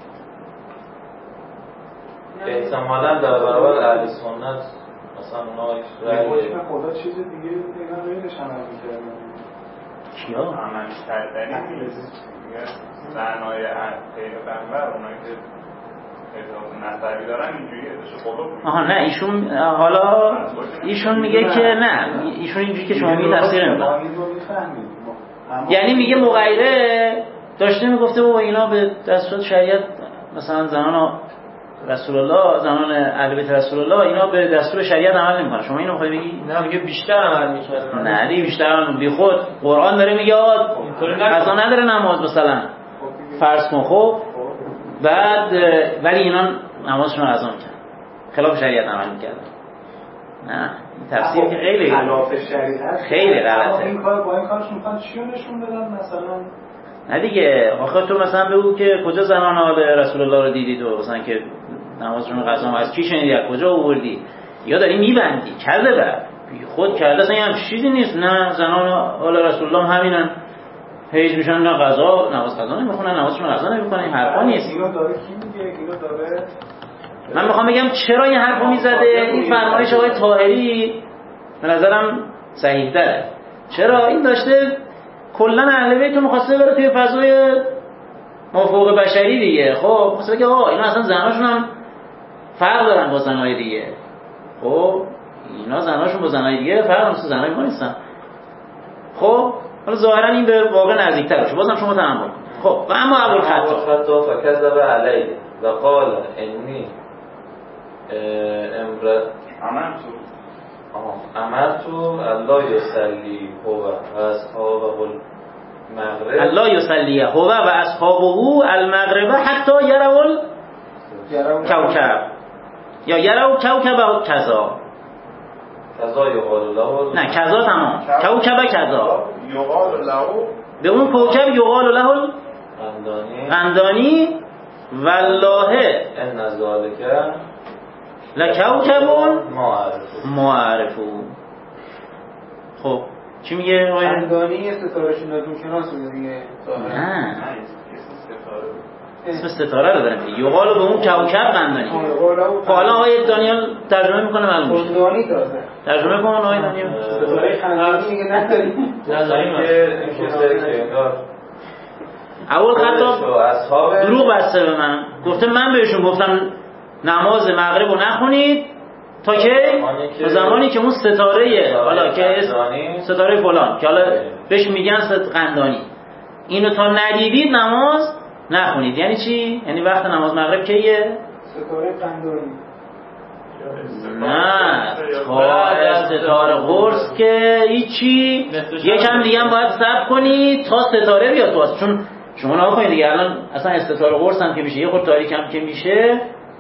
احتمالاً در برابر اهل سنت مثلا اونا رأی خدا چیز دیگه اینا غیرش عمل می‌کردن. کیا؟ عمل کردنی میگه زنای پیغمبر اونایی که اضافه نظری دارن اینجوری ازش خدا بود. آها نه ایشون حالا ایشون میگه که نه ایشون اینجوری که شما می تفسیر نمی‌کنه. یعنی میگه مغیره داشته میگفته بابا اینا به دستور شریعت مثلا زنان رسول الله زنان اهل بیت رسول الله اینا به دستور شریعت عمل نمی‌کنن. شما اینو می‌خوای بگی؟ نه میگه بیشتر عمل می‌کردن. نه دیگه بیشتر عمل بی خود قرآن داره میگه قضا نداره نماز مثلا فرض کن. خب بعد ولی اینا نمازشون رو قضا می‌کردن، خلاف شریعت عمل می‌کردن. نه تفسیر که خیلی خلاف شریعت خیلی غلطه. این کار با این کارش می‌خوان چی رو نشون بدن مثلا؟ نه دیگه آخه تو مثلا بگو که کجا زنان آل رسول الله رو دیدی تو مثلا که نمازشون رو قضا از کی شنیدی از کجا آوردی؟ یا داری میبندی کرده بی خود کرده اصلا هم چیزی نیست. نه زنان آل رسول الله همینن هیچ میشن نه قضا نماز قضا نمیخونن نمازشون قضا نمیکنن. این حرفا نیست. اینو داره کی میگه؟ اینو داره من میخوام بگم چرا این حرفو میزده. این فرمایش آقای طاهری به نظرم صحیح تره. چرا این داشته کلا اهل بیت رو می‌خواسته بره توی فضای مافوق بشری دیگه. خب مثلا که آقا اینا اصلا زناشون هم فرق دارن با زنای دیگه. خب اینا زناشون با زنای دیگه فرق مثل زنای ما نیستن. خب حالا ظاهرا این به واقع نزدیک‌تر باشه. بازم شما تحمل کن. خب و اما ابوالخطاب ابوالخطاب فکذب علیه و قال انی امر عملتو امرتو الله یصلی هو و اصحابه مغرب الله یصلی هو و اصحابه المغرب حتی یرول کوکب یا یرو کوکب کذا کذا یقال له نه کذا تمام کوکب کذا یقال له به اون کوکب یقال له قندانی قندانی والله ان ذالک لکوکب معرف معرفو. خب چی میگه آقای قندانی یه ستاره نجوم شناس بوده دیگه ظاهرا. نه اسم ستاره رو دارم میگه یقال به اون کوکب قندانی. خب حالا آقای دانیال ترجمه میکنه معلوم میشه. قندانی تازه ترجمه کن آقای دانیال. ستاره قندانی میگه نداریم نظری که این که انگار اول خطاب اصحاب دروغ بسته به من، گفته من بهشون گفتم نماز مغرب رو نخونید تا که تا زمانی که اون ستاره حالا که ستاره فلان که حالا بهش میگن ست قندانی اینو تا ندیدید نماز نخونید. یعنی چی؟ یعنی وقت نماز مغرب کیه؟ ستاره قندانی نه تا ستاره قرص که هیچی، یکم دیگه هم باید صبر کنید تا ستاره بیاد تو واسه. چون شما نگاه کنید دیگه الان اصلا استتاره قرص هم که میشه یه خورده تاریک هم که میشه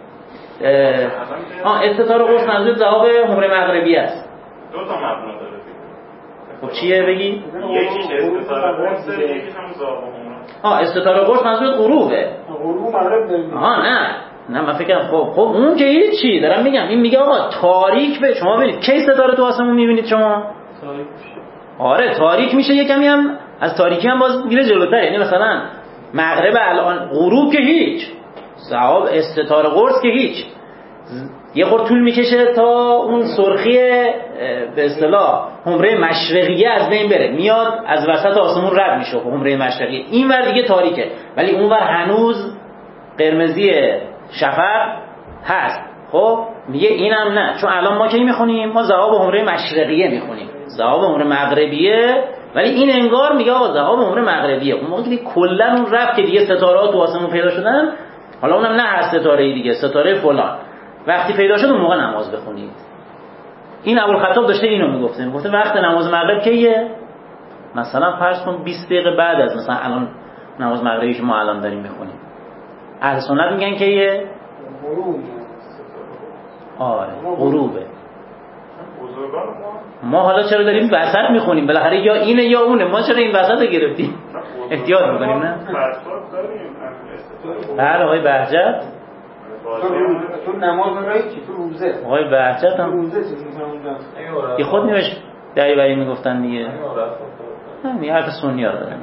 اه استتاره قرص منظور ذهاب حمره مغربی است. دو تا مبنا داره. خب چیه بگی؟ یکیش استتاره قرص یکیش هم ذهاب حمره. اه استتاره قرص منظور غروبه. غروب مغرب داریم. آه نه نه من فکرم خب خب اون که هیچی دارم میگم. این میگه آقا تاریک به شما ببینید کی ستاره تو آسمون میبینید شما؟ تاریک. آره تاریک میشه یه کمی هم از تاریکی هم باز میره جلوتر. یعنی مثلا مغرب الان غروب که هیچ، ذهاب استتاره قرص که هیچ، یه خورده طول میکشه تا اون سرخی به اصطلاح حمره مشرقیه از بین بره، میاد از وسط آسمون رد میشه حمره مشرقی، این ور دیگه تاریکه ولی اون ور هنوز قرمزی شفق هست. خب میگه اینم نه، چون الان ما کی میخونیم؟ ما ذهاب حمره مشرقیه میخونیم، ذهاب حمره مغربیه، ولی این انگار میگه آقا ذهاب حمره مغربیه. اون موقع که کلا اون رفت که دیگه ستاره ها تو آسمون پیدا شدن، حالا اونم نه هر ستاره دیگه، ستاره فلان وقتی پیدا شد اون موقع نماز بخونید. این ابوالخطاب داشته اینو میگفته، میگفته وقت نماز مغرب کیه؟ مثلا فرض کن بیست دقیقه بعد از مثلا الان نماز مغربی که ما الان داریم میخونیم. اهل سنت میگن کیه؟ غروب. آره غروبه. بزرگان ما ما حالا چرا داریم وسط میخونیم؟ بالاخره یا اینه یا اونه، ما چرا این وسط رو گرفتیم؟ احتیاط میکنیم نه؟ بله آقای بهجت تو نماز رایی چی؟ تو روزه آقای بهجت هم روزه چیز میکنم اونجا یه خود نیمش دری بری میگفتن دیگه. همین حرف سنی ها رو دارم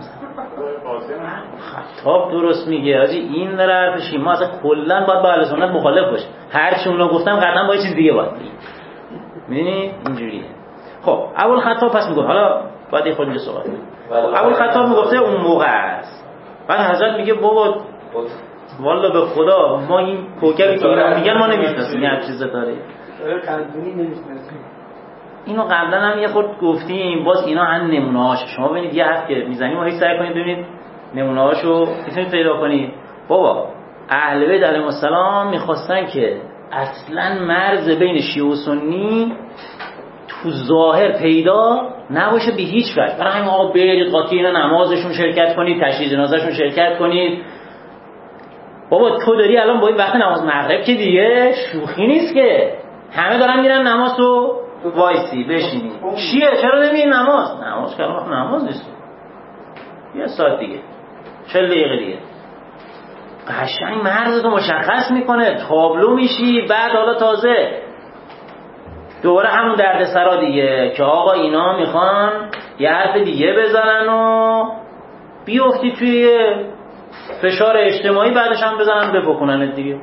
خطاب درست میگه آجی، این داره حرفشی. ما اصلا کلن باید با اهل سنت مخالف باشیم، هرچی اونا گفتن قطعا با یه چیز دیگه باید بگیم. میدونی اینجوریه. خب ابوالخطاب پس میگه حالا باید یه خود اینجا صحبت کنیم. ابوالخطاب میگفته اون موقع است. بعد حضرت میگه بابا والا به خدا ما این کوکبی که اینا میگن ما نمیشناسیم، این هر چیز داره قندونی نمیشناسیم. اینو قبلا هم یه خورد گفتیم، باز اینا هم نمونه هاش. شما ببینید یه حرف که میزنیم ما هیچ سعی کنید ببینید نمونه هاشو میتونید پیدا کنید. بابا اهل بیت علیهم السلام میخواستن که اصلا مرز بین شیعه و سنی تو ظاهر پیدا نباشه به هیچ وجه. برای همین آقا برید قاطی اینا نمازشون شرکت کنید، تشییع جنازهشون شرکت کنید. بابا تو داری الان با این وقت نماز مغرب که دیگه شوخی نیست که همه دارن میرن نمازو وایسی بشینی چیه؟ چرا نمیری نماز؟ نماز که وقت نماز نیست، یه ساعت دیگه، چهل دقیقه دیگه. قشنگ مرزتو مشخص میکنه، تابلو میشی. بعد حالا تازه دوباره همون دردسرا دیگه که آقا اینا میخوان یه حرف دیگه بزنن و بیفتی توی فشار اجتماعی، بعدش هم بزنن بپکنن دیگه.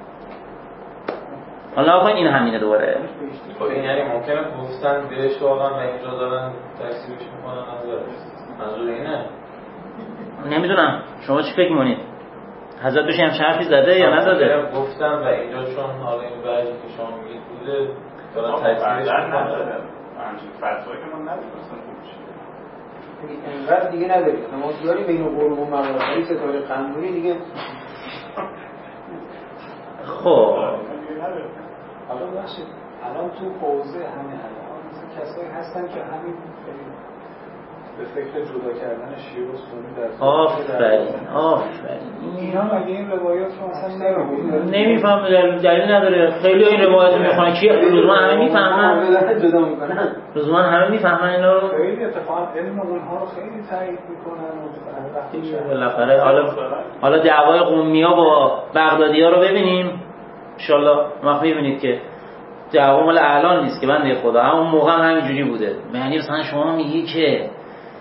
حالا آقا این همینه دوباره. خب این یعنی ممکنه گفتن بهش واقعا و اینجا دارن تکسیرش میکنن نظر منظور اینه؟ نمیدونم شما چی فکر می‌کنید؟ حضرت بهش هم حرفی زده یا نزده؟ گفتن و اینجا چون حالا این بعضی که شما میگید بوده دارن تکسیرش میکنن. فتوایی که ما نداریم اینقدر دیگه نداریم نماز داری بین غروب و مغرب، ولی ستاره قندونی دیگه. خب حالا بخشید الان تو حوزه همین الان مثلا کسایی هستن که همین به فکر جدا کردن شیعه و سنی در آفرین آفرین. اینا مگه این روایات رو اصلا نمی‌خونن؟ نمیفهم، دلیل نداره. خیلی این روایت رو میخونن کی لزوما همه میفهمن؟ جدا میکنن. لزوما همه میفهمن اینا رو؟ خیلی اتفاقا علم اونها رو خیلی تایید میکنن. بالاخره حالا حالا دعوای قمیا با بغدادی‌ها رو ببینیم ان شاء الله. ما می‌بینید که دعوا مال الان نیست که بنده خدا، همون موقع هم همینجوری بوده. یعنی مثلا شما میگی که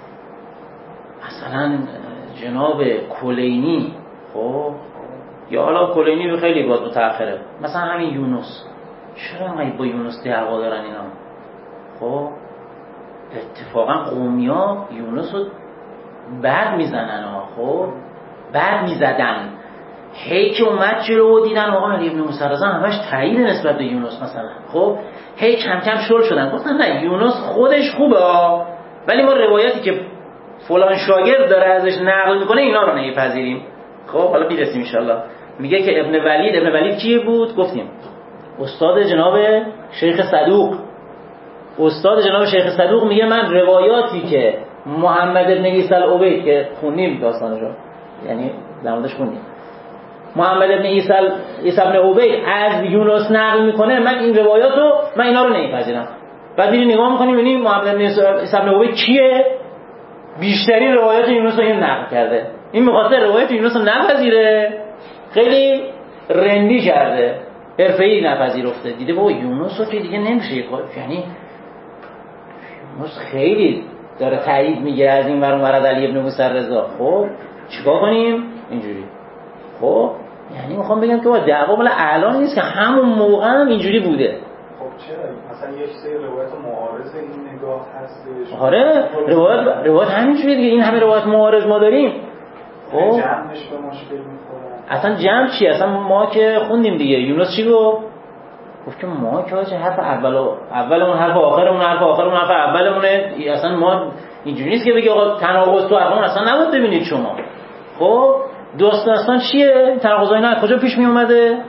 مثلا جناب کلینی، خب یا حالا کلینی به خیلی باز متأخره، مثلا همین یونس، چرا انقدر با یونس دعوا دارن اینا؟ خب اتفاقا قومیا یونس رو بد میزنن ها، خب بد میزدن. هی که اومد جلو و دیدن آقا علی ابن موسی رضا همش تایید نسبت به یونس مثلا، خب هی کم کم شل شدن، گفتن نه یونس خودش خوبه ها، ولی ما روایتی که فلان شاگرد داره ازش نقل میکنه اینا رو نمیپذیریم. خب حالا میرسیم ان شاء الله. میگه که ابن ولید، ابن ولید کیه بود؟ گفتیم استاد جناب شیخ صدوق. استاد جناب شیخ صدوق میگه من روایاتی که محمد ابن عیسی العبید که خونیم داستانش رو، یعنی در موردش خونیم، محمد ابن عیسی عیسی ابن عبید از یونس نقل میکنه، من این روایات رو من اینا رو نمیپذیرم. بعد میری نگاه میکنیم ببینیم محمد ابن عیسی ابن عبید کیه؟ بیشترین روایات یونس رو این نقل کرده. این می‌خواسته روایات یونس رو نپذیره، خیلی رندی کرده، حرفه‌ای نپذیرفته. دیده بابا یونس رو که دیگه نمیشه، یعنی یونس خیلی داره تایید میگیره از این ور اون ور علی ابن موسی رضا. خب چیکار کنیم؟ اینجوری. خب یعنی میخوام بگم که با دعوا مال الان نیست که همون موقع هم اینجوری بوده. خب چرا مثلا یک سری روایت معارض این نگاه هستش؟ آره روایت روایت همینجوریه دیگه. این همه روایت معارض ما داریم. خب جمعش به مشکل میخوره. اصلا جمع چی؟ اصلا ما که خوندیم دیگه. یونس چی گفت؟ گفت که ما که چه حرف اولو اولمون حرف آخرمون حرف آخرمون حرف اولمونه. اصلا ما اینجوری نیست که بگی آقا تناقض تو حرفمون اصلا نباید ببینید شما. خب دوست داستان چیه؟ تناقضای نه کجا پیش می اومده؟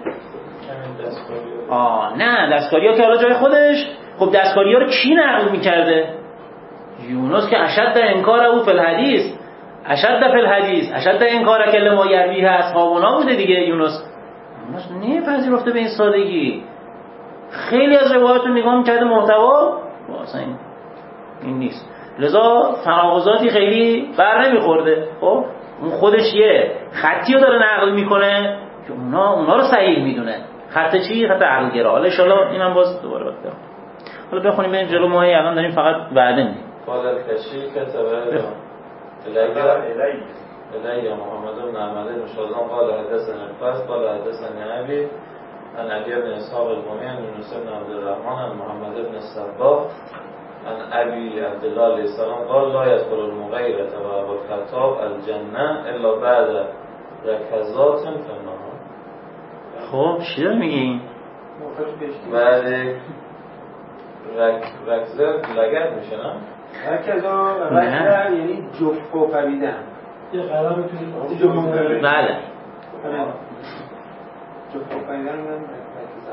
آه نه دستکاری‌ها که حالا جای خودش. خب دستکاری‌ها رو کی نقل می‌کرده؟ یونس که اشد انکار او فی الحدیث، اشد فی الحدیث، اشد انکار کل ما یرویه اصحابنا بوده دیگه. یونس یونس نمی‌پذیرفته به این سادگی. خیلی از روایات رو نگاه می‌کرده محتوا واسه این این نیست. لذا تناقضاتی خیلی بر نمی‌خورده. خب اون خودش یه خطی رو داره نقل میکنه که اونا اونا رو صحیح میدونه. خط چی؟ خط عقلگرا. حالا ان شاء الله اینم باز دوباره باید بخونیم. حالا بخونیم بریم جلو. ما الان داریم فقط وعده میدیم. قال الکشی کتبه الی الی محمد بن احمد بن شازان قال حدثنا الفضل قال حدثنا ابي عن ابي بن اسحاق القمی عن یونس بن عبد الرحمن عن محمد بن الصباح عن ابي عبد الله علیه السلام قال لا يدخل المغیرة و ابو الخطاب الجنه الا بعد رکضات فی النهار. خب چی داری میگی؟ بعد رک رکضه لگد میشه نه؟ رکضا رکض یعنی جفت و پریدن. یه قلم میتونید جفت و پریدن. بله جفت و پریدن میگن رکضا.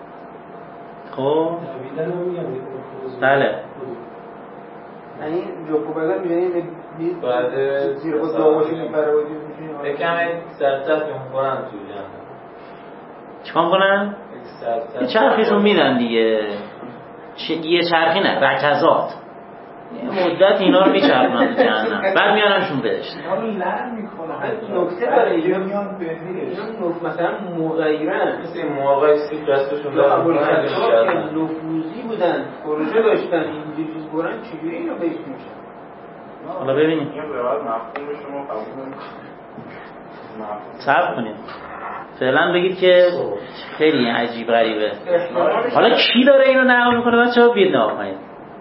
خب پریدن رو میگم. بله یعنی جفت و پریدن میگن بعد زیر خود داغوشی میپره و میشونی بکنه سرسط میکنن تو جنه. چیکار کنن؟ یه چرخیشون میدن دیگه. یه چرخی نه رکضات، یه مدت اینا رو میچرخونن تو جهنم بعد میارنشون بهشت. اینا رو لعن میکنن. نکته داره اینجا میان بهش. مثلا مغیرن مثل این موقعی سی دستشون یا دارن ابوالخطاب میکنن که نفوذی بودن پروژه داشتن اینجوری چیز برن چجوری اینو بهش میشن؟ حالا ببینیم این روایت مفهوم شما قبول نمی‌کنید. صبر کنید فعلا بگید که خیلی عجیب غریبه. حالا کی داره اینو نقل میکنه بچه‌ها؟ بیاد نگاه کنید.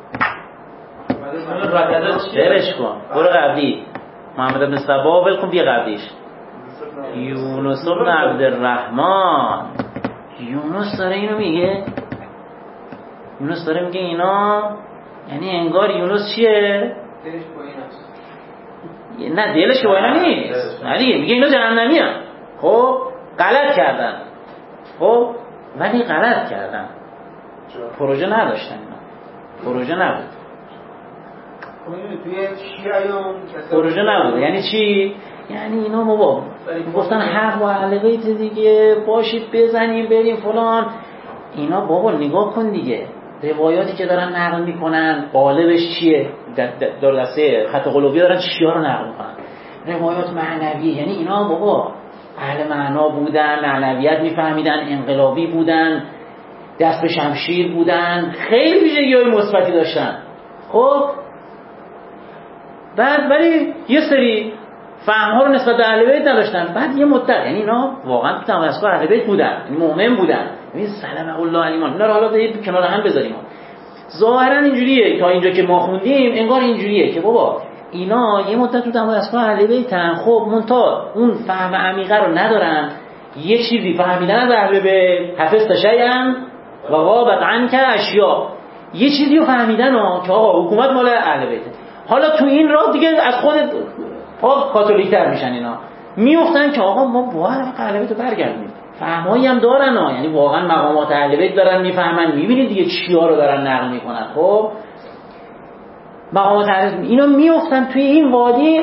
برش کن برو قبلی محمد بن صبا ول کن بیا قبلیش یونس بن عبدالرحمن. یونس داره اینو میگه. یونس داره میگه اینا یعنی انگار یونس چیه؟ دلش با این است. نه دلش که با اینا نیست. نه دیگه میگه اینا جهنمی هم. خب غلط کردن. خب ولی غلط کردن. پروژه نداشتن اینا. پروژه نبود. توی شیعیان پروژه نبوده. یعنی چی؟ یعنی اینا بابا گفتن حق با اهل بیت دیگه، باشید بزنیم بریم فلان. اینا بابا نگاه کن دیگه، روایاتی که دارن نقل میکنن قالبش چیه؟ در دسته خط قلوبی دارن چیا رو نقل میکنن؟ روایات معنوی. یعنی اینا بابا اهل معنا بودن، معنویت میفهمیدن، انقلابی بودن، دست به شمشیر بودن، خیلی ویژگی‌های مثبتی داشتن. خب بعد ولی یه سری فهم‌ها رو نسبت به اهل بیت نداشتن. بعد یه مدت، یعنی اینا واقعا تو تماسکار اهل بیت بودن، یعنی مؤمن بودن، یعنی سلام الله علیهم. اینا رو حالا به کنار هم بذاریم. ظاهرا اینجوریه تا اینجا که ما خوندیم، انگار اینجوریه که بابا اینا یه مدت تو تماسکار اهل بیتن، خب منتها اون فهم عمیقه رو ندارن، یه چیزی فهمیدن از اهل بیت، حفظت شیئا و غابت عنک اشیاء، یه چیزی رو فهمیدن ها که آقا حکومت مال اهل بیت. حالا تو این راه دیگه از خود پاپ کاتولیک‌تر میشن، اینا میافتن که آقا ما باید اهل بیت رو برگردونیم. فهمایی هم دارن ها، یعنی واقعا مقامات اهل بیت دارن میفهمن، میبینید دیگه چیا رو دارن نقل میکنن. خب مقامات اهل بیت اینا میافتن توی این وادی.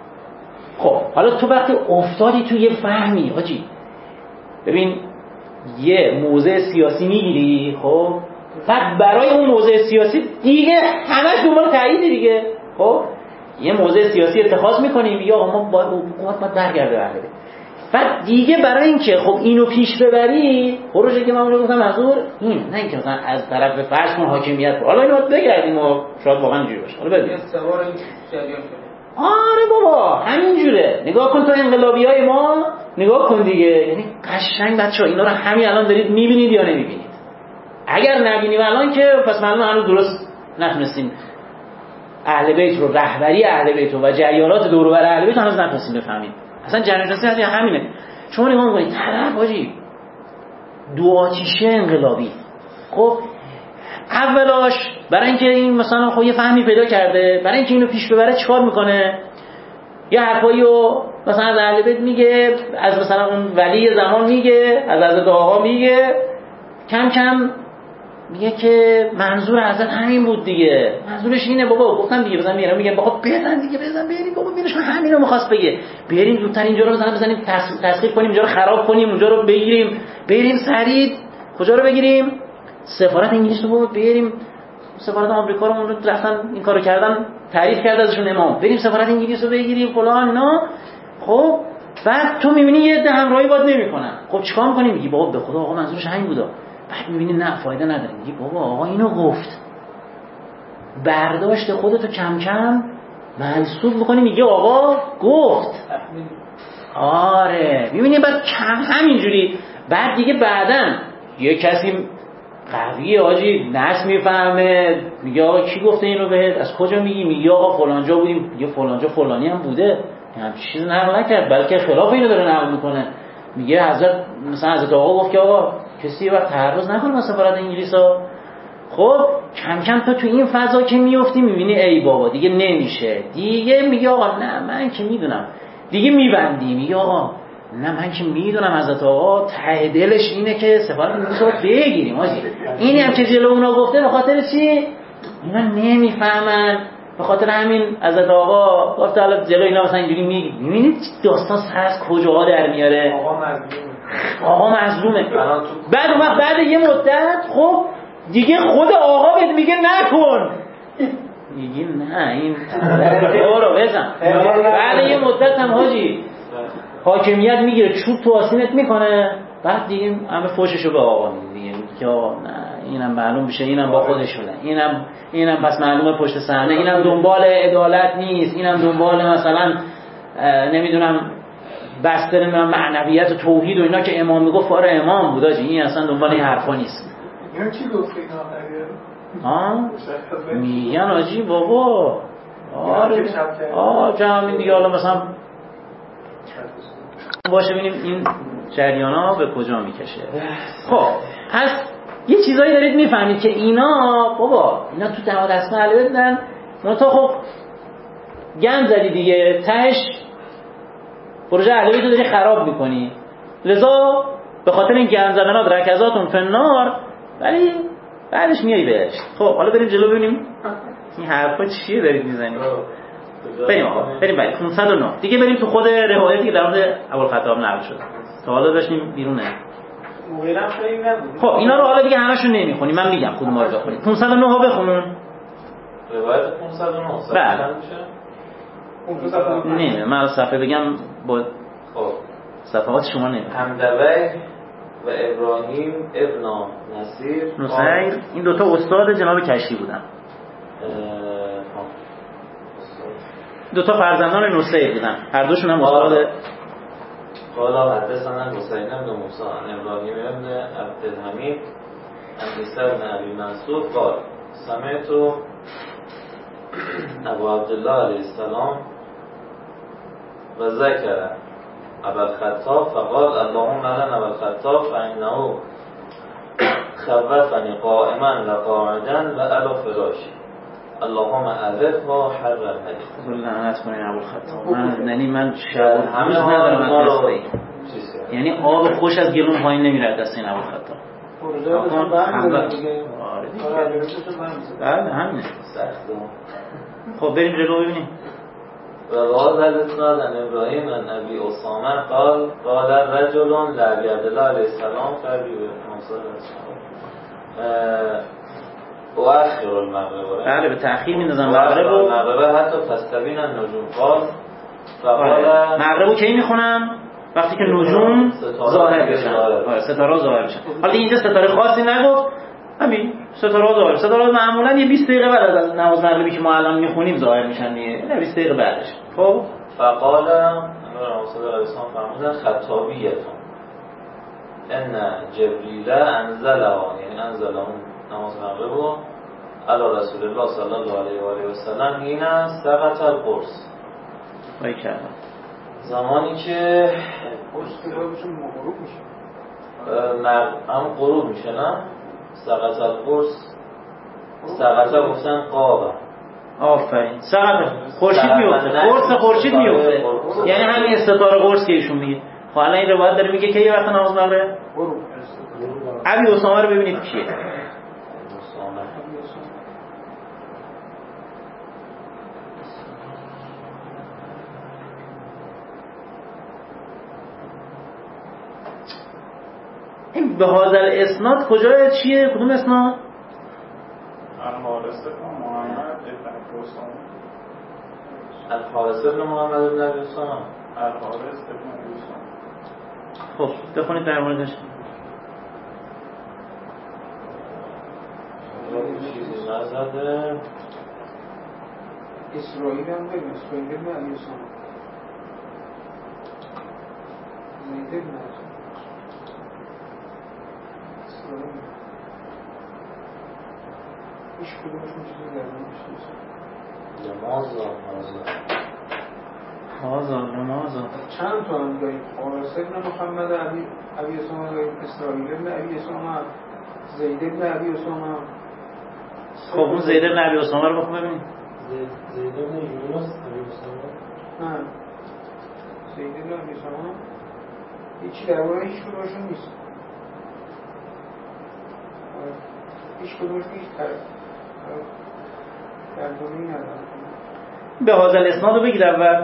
خب حالا تو وقتی افتادی توی یه فهمی حاجی، ببین یه موضع سیاسی میگیری، خب بعد برای اون موضع سیاسی دیگه همش دنبال تایید دیگه. خب یه موضع سیاسی اتخاذ میکنیم یا ما با حکومت باید برگرده اهل بیت. بعد دیگه برای اینکه خب اینو پیش ببری، پروژه که من اونجا گفتم منظور این نه اینکه مثلا از طرف فرض کن حاکمیت، حالا اینو باید بگردیم و شاید واقعا اینجوری باشه. حالا ببین سوار این جریان شده. آره بابا همینجوره. نگاه کن تو انقلابیای ما، نگاه کن دیگه. یعنی قشنگ بچه‌ها اینا رو همین الان دارید میبینید یا نمیبینید؟ اگر نبینیم الان که پس معلومه هنوز درست نتونستیم اهل بیت رو، رهبری اهل بیت رو و جریانات دور و بر اهل بیت هنوز نتونستیم بفهمیم. اصلا جریان شناسی همینه. شما نگاه کنید طرف حاجی دو آتیشه انقلابی، خب اولاش برای اینکه این مثلا خب یه فهمی پیدا کرده، برای اینکه اینو پیش ببره چیکار میکنه؟ یه حرفایی رو مثلا از اهل بیت میگه، از مثلا اون ولی زمان میگه، از حضرت آقا میگه، کم کم میگه که منظور حضرت همین بود دیگه، منظورش اینه بابا. گفتم دیگه بزن میگم میگم بابا بزن دیگه بزن بریم بابا، ببینش همینو می‌خواست بگه، بریم زودتر اینجا رو بزنیم بزنیم تسخیر کنیم، اینجا رو خراب کنیم، اونجا رو بگیریم، بریم سریع. کجا رو بگیریم؟ سفارت انگلیس رو بریم، سفارت آمریکا رو اون رو رفتن این کارو کردن، تعریف کرد ازشون امام، بریم سفارت انگلیس رو بگیریم فلان اینا. خب بعد تو می‌بینی یه ده همراهی باد نمی‌کنن. خب چیکار می‌کنی؟ میگی بابا به خدا آقا منظورش همین بودا. بعد می‌بینی نه فایده نداره، میگی بابا آقا اینو گفت. برداشت خودتو کم کم منسوب می‌کنی، میگی آقا گفت. آره می‌بینی بعد کم همینجوری. بعد دیگه بعدن یه کسی قویه آجی نس میفهمه، میگه آقا کی گفته اینو بهت؟ از کجا میگی؟ میگه آقا فلانجا بودیم. میگه فلانجا فلانی هم بوده، همچین چیزی نقل نکرد، بلکه خلاف اینو داره نقل میکنه. میگه حضرت مثلا حضرت آقا گفت که آقا کسی وقت تعرض نکنه با سفارت انگلیسا. خب کم کم تو تو این فضا که میفتی میبینی ای بابا دیگه نمیشه دیگه. میگه آقا نه من که میدونم دیگه، میبندی. میگه آقا نه من که میدونم حضرت آقا ته دلش اینه که سفارت انگلیس رو بگیریم آجی. اینی هم که جلو اونا گفته به خاطر چی؟ اینا نمیفهمن، به خاطر همین حضرت آقا گفت حالا جلو اینا مثلا اینجوری میگی. میبینید داستان سر از کجاها در میاره. آقا مظلومه، آقا مظلومه. بعد اون وقت بعد یه مدت خب دیگه خود آقا بهت میگه نکن، میگی نه این برو بزن. بعد یه مدت هم حاجی حاکمیت میگیره چوب تو آسینت میکنه، بعد دیگه همه فوششو به آقا میگه دیگه، که آقا نه اینم معلوم بشه اینم با خودشونه، اینم اینم پس معلومه پشت صحنه، اینم دنبال عدالت نیست، اینم دنبال مثلا نمیدونم بسته نمیدونم معنویت و توحید و اینا که امام میگفت آره امام بود آجی، این اصلا دنبال این حرفا نیست. اینا کی گفت اینا ها میگن آجی بابا آره آه که همین دیگه. حالا مثلا باشه ببینیم این جریانا به کجا میکشه. خب پس یه چیزایی دارید میفهمید که اینا بابا اینا تو تمام دست معلومه بدن، منتها خب گند زدی دیگه، تهش پروژه اهل بیت رو داری خراب میکنی. لذا به خاطر این گند زدنات رکزاتون فنار، ولی بعدش میای بهش. خب حالا بریم جلو ببینیم این حرفا چیه دارید میزنید. بریم آقا بریم بعد پانصد و نه دیگه بریم تو خود روایتی که در مورد ابوالخطاب نقل شده. تا حالا داشتیم بیرونه. موقعا خیلی نبود. خب اینا رو حالا دیگه همشون نمیخونیم، من میگم خود ما رو بخونید. پانصد و نه ها بخونون. روایت پانصد و نه بله. میشه؟ نه من صفحه بگم با خب صفحات شما نمیدونم. حمدوی و ابراهیم ابن نصیر نصیر این دوتا استاد جناب کشی بودن. دوتا فرزندان نصیر بودن، هر دوشون هم استاد. قال حدثنا حسین بن موسی عن ابراهیم بن عبدالحمید عن عیسی بن ابی منصور قال سمعت ابو عبدالله علیه السلام و ذکر ابو الخطاب فقال اللهم لعن ابو الخطاب فانه خوفني قائما و قاعدا و علی فراشی اللهم اذقها حر المدینه. لعنت کنین ابو الخطاب. من یعنی من شب روز ندارم از دسته، یعنی آب خوش از گلون پایین نمیره دست این ابو الخطاب. بله همینه. خب بریم جلو ببینیم. و قال الاسناد عن ابراهیم عن ابی اسامه قال قال رجل لعبی عبدالله علیه السلام قربی به خمساد و اخر المغرب. بله به تأخیر میندازن مغرب و مغرب حتی فستبین النجوم قال فقال مغرب رو کی میخونن؟ وقتی که نجوم ظاهر بشن. آره ستاره ظاهر بشن. حالا اینجا ستاره خاصی نگفت، همین ستاره ظاهر. ستاره معمولا یه بیست دقیقه بعد از نماز مغربی که ما الان میخونیم ظاهر میشن دیگه، نه بیست دقیقه بعدش. خب فقال امام صلی الله علیه و سلم فرمودن خطابیتون ان جبریل انزله، یعنی انزله نماز مغرب رو علی رسول الله صلی الله علیه و آله و سلم هینا سقط القرص. وای کردم زمانی که قرص کتابشون غروب میشه. نه هم غروب میشه نه؟ سقط القرص سقط گفتن قاب. آفرین. سقط خورشید میفته. قرص خورشید میفته. یعنی همین ستاره قرص که ایشون میگه. خب الان این روایت داره میگه که یه وقت نماز مغرب غروب. ابی اسامه رو ببینید کیه. این به هذا الاسناد کجای چیه؟ کدوم اسناد؟ الحارث بن محمد ابن اسامه. الحارث بن محمد ابن ابی اسامه. الحارث ابن ابی اسامه. خب بخونید در موردش. چیزی نزده. اسرائیل هم بگیم. اسرائیل ابن ابی اسامه. زید ابن هیچ کدومشون چیزی در نمیشه. لمازا مازا هازا لمازا چند تا هم داریم. حارث ابن محمد ابی ابی اسامه داریم، اسرائیل ابن ابی اسامه، زید ابن ابی اسامه. خب اون زید ابن ابی اسامه رو بخون ببینید. زید ابن یونس ابی اسامه. نه زید ابن ابی اسامه هیچی در واقع هیچ کدومشون نیست. هیچ کدومشون هیچ در دومی ندارم. به هذا الاسناد رو بگید اول.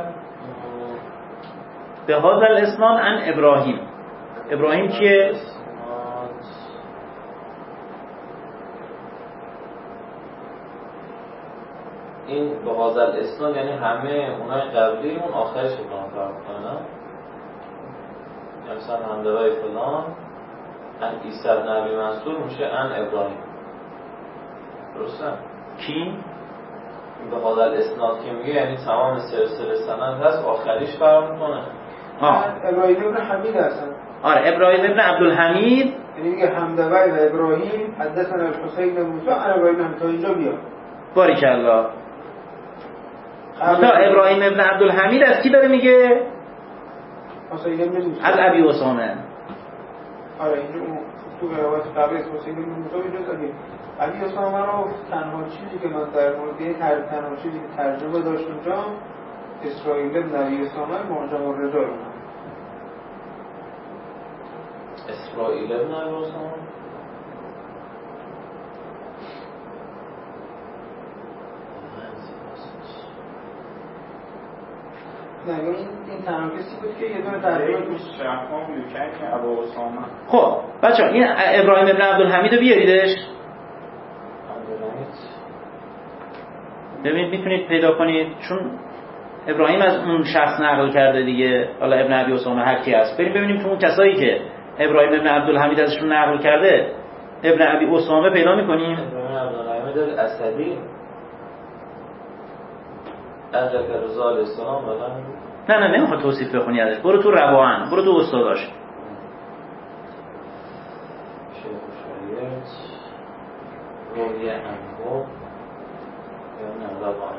به هذا الاسناد عن ابراهیم. ابراهیم کیه؟ این به هذا الاسناد یعنی همه اونای قبلی اون آخرش رو فرق کنه. مثلا حمدوی فلان ان عیسی بن ابی منصور میشه ان ابراهیم. درسته؟ کی؟ به هذا الاسناد که میگه یعنی تمام سلسله سند هست آخریش فرق میکنه. آه ابراهیم ابن حمید هستن. آره ابراهیم ابن عبدالحمید. یعنی میگه حمدوی و ابراهیم حدثنا الحسین بن موسی عن ابراهیم تا اینجا بیا. باریکالله. تا ابراهیم ابن عبدالحمید از کی داره میگه؟ حسین ابن موسی از ابی اسامه. آره اینجا اون تو روایت قبل حسین ابن موسی اینجا داره. ابی اسامه رو تنها چیزی که من در مورد این تنها چیزی که ترجمه داشت اونجا اسرائیل ابن ابی اسامه معجم الرجال. اسرائیل ابن ابی اسامه نه این این تنها کسی بود که یه دونه ترجمه توش شهرام لوکن که ابو اسامه. خب بچه‌ها این ابراهیم ابن عبدالحمید رو بیاریدش. ببینید میتونید پیدا کنید چون ابراهیم از اون شخص نقل کرده دیگه، حالا ابن ابی اسامه هر کی هست بریم ببینیم تو اون کسایی که ابراهیم ابن عبدالحمید ازشون نقل کرده ابن ابی اسامه پیدا میکنیم. ابراهیم عبدالحمید الاسدی ادرک رضا علیه السلام ولی نه نه نمیخواد توصیف بخونی ازش، برو تو روان، برو تو استاداش. شیخ شریعت روی انبو یا نه روان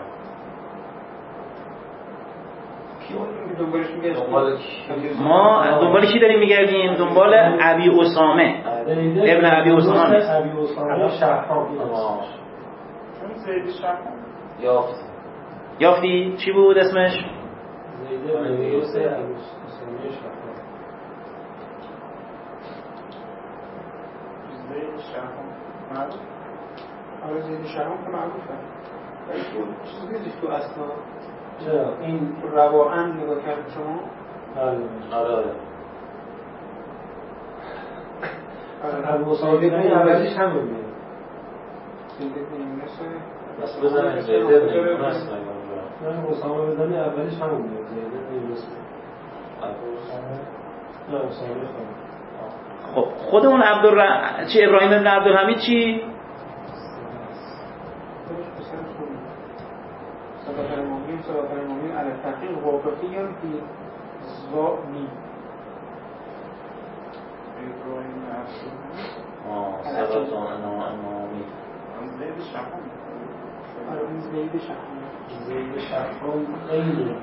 دنبالش میگشتیم. دنبال ما دنبال کی داریم میگردیم؟ دنبال ابی اسامه ابن ابی اسامه نیست. ابی اسامه شهرام چون زید شهرام یافت یافتی چی بود اسمش؟ زید بن یوسف ابی اسامه شهرام. زید شهرام معروف. آره زید شهرام که معروفه ولی تو چیزی نیست تو اصلا چرا این رواعن نگاه کرد شما؟ بله آره آره ابو اسامه بن اولیش همون میاد. زید بن یونس بس بزنید زید بن یونس نه ابو اسامه بزنی اولیش همون میاد. زید بن یونس ابو اسامه نه ابو اسامه خانم. خب خودمون عبدالر چی ابراهیم ابن عبدالحمید چی؟ سبب المؤمنین سبب المؤمنین علی التحقیق واقفیان فی ظامی ابراهیم آه سبب امامی زید شهرام. آره این زید شهرام زید شهرام خیلی زید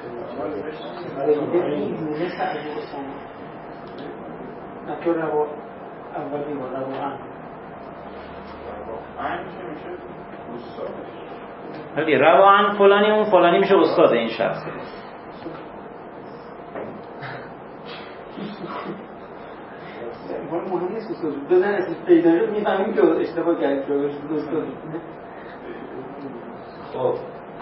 بن یونس ابی اسامه نه که روا اولی و رواعن این چه میشه استادش. ولی روان فلانی اون فلانی میشه استاد این شخص. مهم مهم نیست استاد بزن اسم پیدا شد میفهمیم که اشتباه کرد جوابش استاد. خب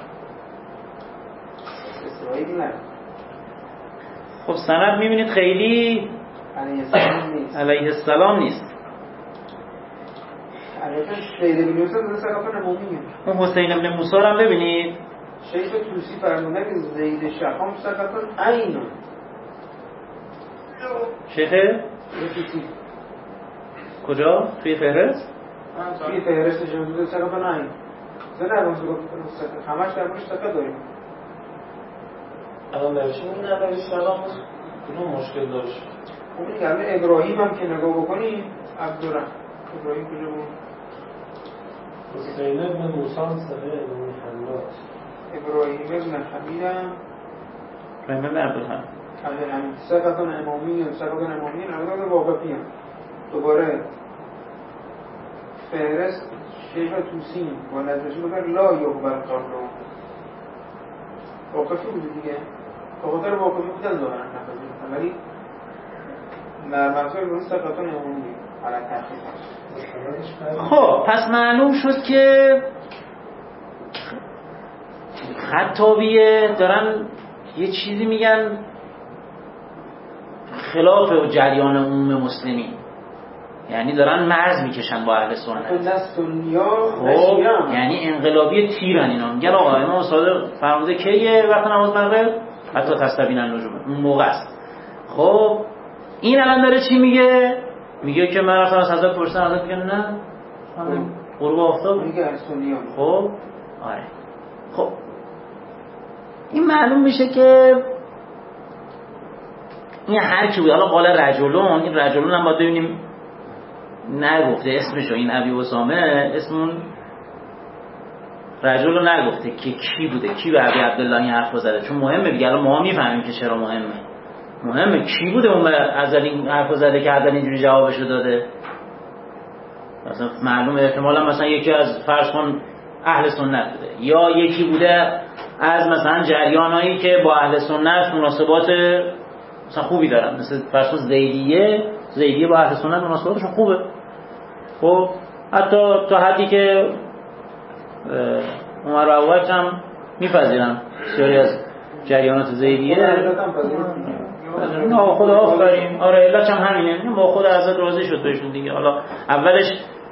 اسرائیل نه خب سند میبینید خیلی علیه السلام نیست. علیه السلام نیست. البته زید بن یوسف از سقف نمومیه. اون حسین ابن موسی رو هم ببینید شیخ توسی فرمودن که زید شهرام سقف عین. شیخه توسی کجا؟ توی فهرست؟ توی فهرست جمعه سقف عین. زن الان سقف همش در موردش سقف داریم. الان نوشیم این علیه السلام کدوم مشکل داشت؟ خب این الان ابراهیم هم که نگاه بکنیم عبدالرحمن ابراهیم کجا بود؟ حسین ابن موسی سره ابن حنات ابراهیم ابن حمیدم ابراهیم ابن عبدالحمید عبدالحمید سقفان امامی هم سقفان امامی هم عبدالحمید واقفی هم دوباره فهرست شیخ توسی با نظرشی بودن لا یقبل قبله واقفی بوده دیگه بخاطر واقفی بودن دارن نفذیرتن ولی نرمزهای روی سقفان امامی حالا تحقیق هست. خب پس معلوم شد که خطابیه دارن یه چیزی میگن خلاف و جریان عموم مسلمین، یعنی دارن مرز میکشن با اهل سنت. خب یعنی انقلابی تیرن اینا. میگن آقا امام صادق فرموده کیه وقت نماز مغرب حتی تستبین النجوم اون موقع است. خب این الان داره چی میگه؟ میگه که من رفتم از حضرت پرسیدم، حضرت میگه نه غروب آفتاب میگه سنیان. خب آره خب این معلوم میشه که این هر کی بود. حالا قال رجلون، این رجلون هم باید ببینیم نگفته اسمشو، این ابی اسامه اسمون رجل رو نگفته که کی بوده، کی به ابی عبدالله این حرف زده، چون مهمه دیگه. الان ما میفهمیم که چرا مهمه. مهمه کی بوده اون از این حرف زده که از اینجوری جوابشو داده. مثلا معلومه احتمالا مثلا یکی از فرض کن اهل سنت بوده، یا یکی بوده از مثلا جریانایی که با اهل سنت مناسبات مثلا خوبی دارن، مثل فرض کن زیدیه زیدیه با اهل سنت مناسباتشون خوبه. خب حتی تا حدی که عمر و ابوبکر هم میپذیرن بسیاری از جریانات زیدیه نه خود آفرین. آره علت هم همینه، با خود حضرت راضی شد بهشون دیگه. حالا اولش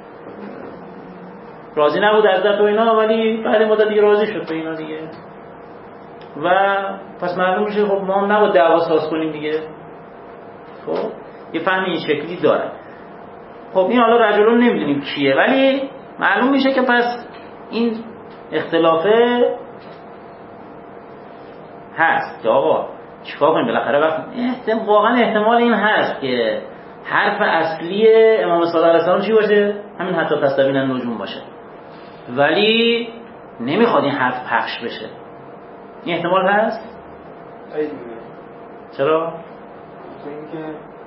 راضی نبود حضرت و اینا، ولی بعد مدت دیگه راضی شد به اینا دیگه. و پس معلوم میشه خب ما هم نباید دعوا ساز کنیم دیگه. خب یه فهم این شکلی داره. خب این حالا رجلون نمیدونیم کیه، ولی معلوم میشه که پس این اختلافه هست که آقا چیکار کنیم بالاخره. وقت احتمال واقعا احتمال این هست که حرف اصلی امام صادق علیه السلام چی باشه؟ همین حتی تستبین النجوم باشه، ولی نمیخواد این حرف پخش بشه. این احتمال هست؟ چرا؟ اینکه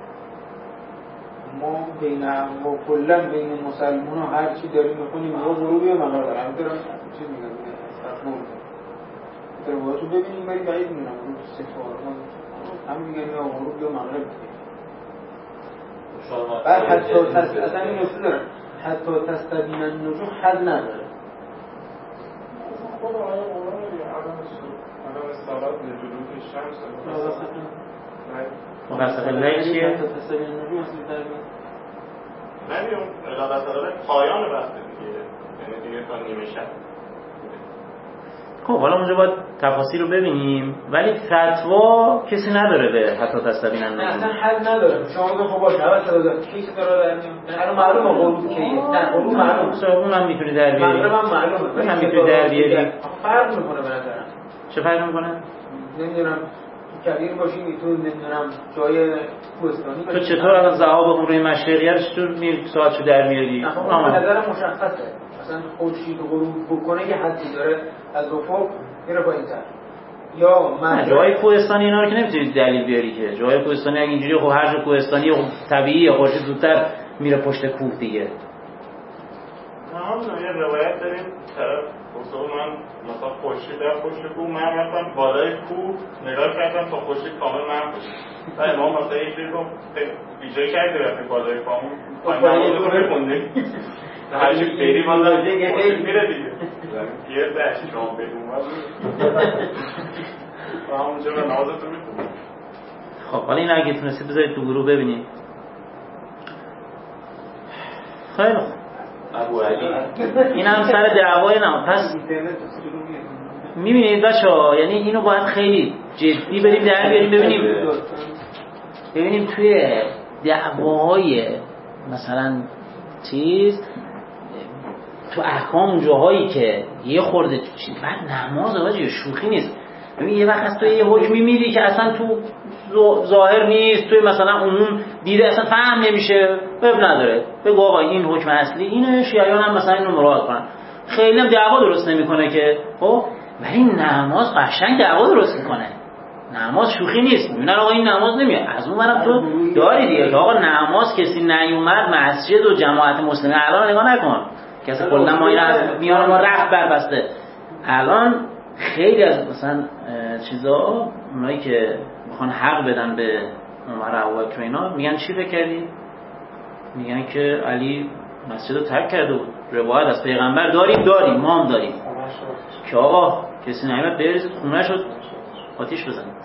ما بین ما کلا بین مسلمان ها هر چی داریم میکنیم ما غروبی و مغرب دارم دارم چی میگم استغفار در واقع تو ببینیم ولی بعید میدونم اون سه تا هم میگن یا غروب یا مغرب بعد حتی تست اصلا این اصول داره حتی تستبین النجوم حد نداره. خود آیه قرآن دیگه عدم عدم استقامت لجلوک الشمس مقصد اللیل چیه؟ حتی تستبین النجوم اصلی درمید نمی اون علاقه سرابه پایان وقت دیگه، یعنی دیگه تا نیمه شب. خب حالا اونجا باید تفاصیل رو ببینیم، ولی فتوا کسی نداره به حتی تستبین النجوم. اصلا حد نداره. شما بگو خب باشه اول صدا داد کیس داره در میاد الان معلومه غروب کیه. نه غروب معلومه، صبحون هم میتونی در بیاری، مغرب هم معلومه، ولی هم میتونی در بیاری. فرق میکنه به نظرم. چه فرق میکنه؟ نمیدونم کبیر باشی تو نمیدونم جای کوهستانی تو چطور الان ذهاب روی مشرقیه رو چطور میری ساعتشو در میاری؟ نه به نظرم مشخصه مثلا خورشید غروب بکنه یه حدی داره از افق میره پایین‌تر. یا من جای کوهستانی اینا رو که نمیتونید دلیل بیاری که جای کوهستانی اگه اینجوری خب هر جای کوهستانی خب طبیعیه خورشید زودتر میره پشت کوه دیگه. نه همون یه روایت داریم طرف گفته من مثلا خورشید در پشت کوه، من رفتم بالای کوه نگاه کردم تا خورشید کامل من بشه. و امام مثلا یک جایی گفت بیجای کردی رفتی بالای پامون پایین نماز رو بخونده هرچی بری ما داریم خورشید میره دیگه یه دشت شما بدون و همونجا به نمازتون میخونده. خب حالا این اگه تونستید بذارید تو گروه ببینید. خیلی خوب ابو علی این هم سر دعوای نه. پس میبینید بچه ها، یعنی اینو باید خیلی جدی بریم در بیاریم ببینیم ببینیم توی دعواهای مثلا چیز تو احکام اونجاهایی که یه خورده چیز بعد نماز آجه شوخی نیست. ببین یه وقت از توی یه حکمی میدی که اصلا تو ظاهر نیست، توی مثلا عموم دیده اصلا فهم نمیشه، بب نداره بگو آقا این حکم اصلی اینه، شیعیان هم مثلا اینو مراد کنن. خیلی هم دعوا درست نمیکنه که خب، ولی نماز قشنگ دعوا درست میکنه. نماز شوخی نیست. میبینن آقا این نماز نمیاد، از اون برم تو داری دیگه که آقا نماز کسی نیومد مسجد و جماعت مسلمین الان نگاه نکن کسی کلا ما اینا میان ما رفت بربسته. الان خیلی از مثلا چیزا اونایی که میخوان حق بدن به عمر ابوبکر اینا میگن چی فکر کردی؟ میگن که علی مسجد رو ترک کرده بود. روایت از پیغمبر داریم داریم ما هم داریم که آقا کسی نیامد بریزید خونه شد آتیش بزنید.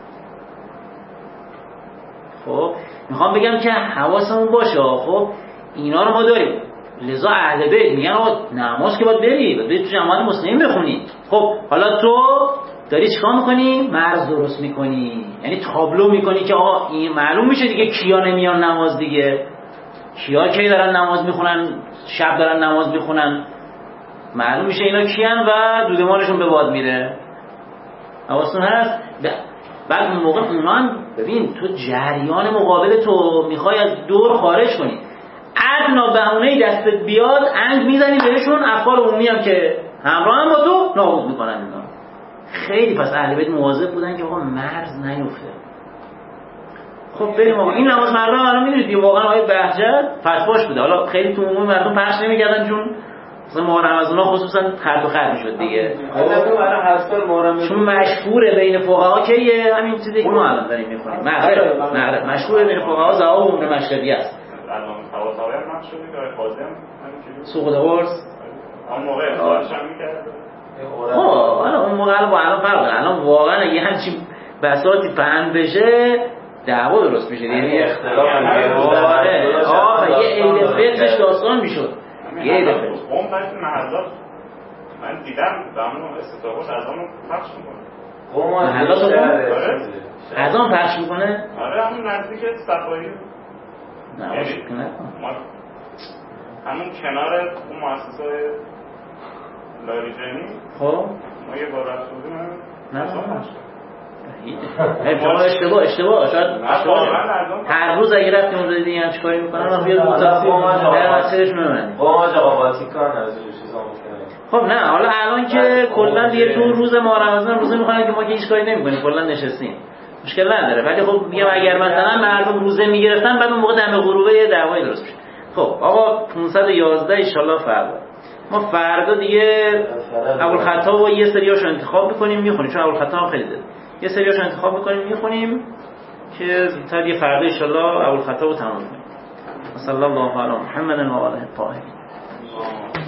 خب میخوام بگم که حواسمون باشه. خب اینا رو ما داریم، لذا اهل بیت میگن آقا نماز که باید بری باید بری تو جماعت مسلمین بخونی. خب حالا تو داری چیکار میکنی؟ مرز درست میکنی، یعنی تابلو میکنی که آقا این معلوم میشه دیگه کیا نمیان نماز دیگه، کیا کی دارن نماز میخونن، شب دارن نماز میخونن، معلوم میشه اینا کیان و دودمانشون به باد میره. حواستون هست؟ بعد اون موقع اونا هم ببین تو جریان مقابل تو میخوای از دور خارج کنی، ادنا بهونه‌ای دستت بیاد انگ میزنی بهشون، افکار عمومی هم که همراه هم با تو نابود میکنن اینا. خیلی پس اهل بیت مواظب بودن که آقا مرز نیفته. خب بریم آقا این نماز مردم الان میدونید واقعا آیه بهجت فتواش بوده، حالا خیلی تو عموم مردم پخش نمیکردن چون مثلا محرم از اونا خصوصا خرد و خرد میشد دیگه. البته برای هر سال محرم چون مشهوره بین فقها که همین چیزی که ما الان داریم میخونیم مغرب مغرب مشهوره بین فقها زواب عمر مشرقی است. الان تواتاوی هم نقش شده که قاضی هم همین سوق دورس اون موقع اخراجش هم می‌کرد. خب الان اون موقع با الان فرق داره. الان واقعا یه همچین بساطی پهن بشه دعوا درست میشه. یعنی اختلاف آره آره یه عید فطرش داستان میشد. یه عید فطر قوم بعضی محلات من دیدم دامون استفاده از اون پخش میکنه. قوم از اون پخش میکنه؟ آره همون نزدیک صفایی. نه باشه کنه همون کنار اون مؤسسه لاریجانی. خب ما یه بار رفت بودیم. نه نه شما اشتباه اشتباه شاید اشتباه هر روز اگه رفتیم اونجا دیدیم هم چیکاری میکنن من بیاد اونجا در مسیرش میمونیم. قوم آقا واتیکان از این چیزا ممکنه. خب نه حالا الان که کلا دیگه تو روز ماه رمضان روزه میخوان که ما که هیچ کاری نمیکنیم کلا نشستیم مشکل نداره. ولی خب میگم اگر مثلا مردم روزه میگرفتن بعد اون موقع دم غروبه یه دعوایی درست میشه. خب آقا پانصد و یازده ان شاء الله فردا ما فردا دیگه ابوالخطاب و یه سریاشو انتخاب میکنیم میخونیم چون ابوالخطاب خیلی زیاد یه سریاشو انتخاب میکنیم میخونیم که زودتر یه فردا ان شاء الله ابوالخطاب رو تمام کنیم. صلی الله علی محمد و آله الطاهرین.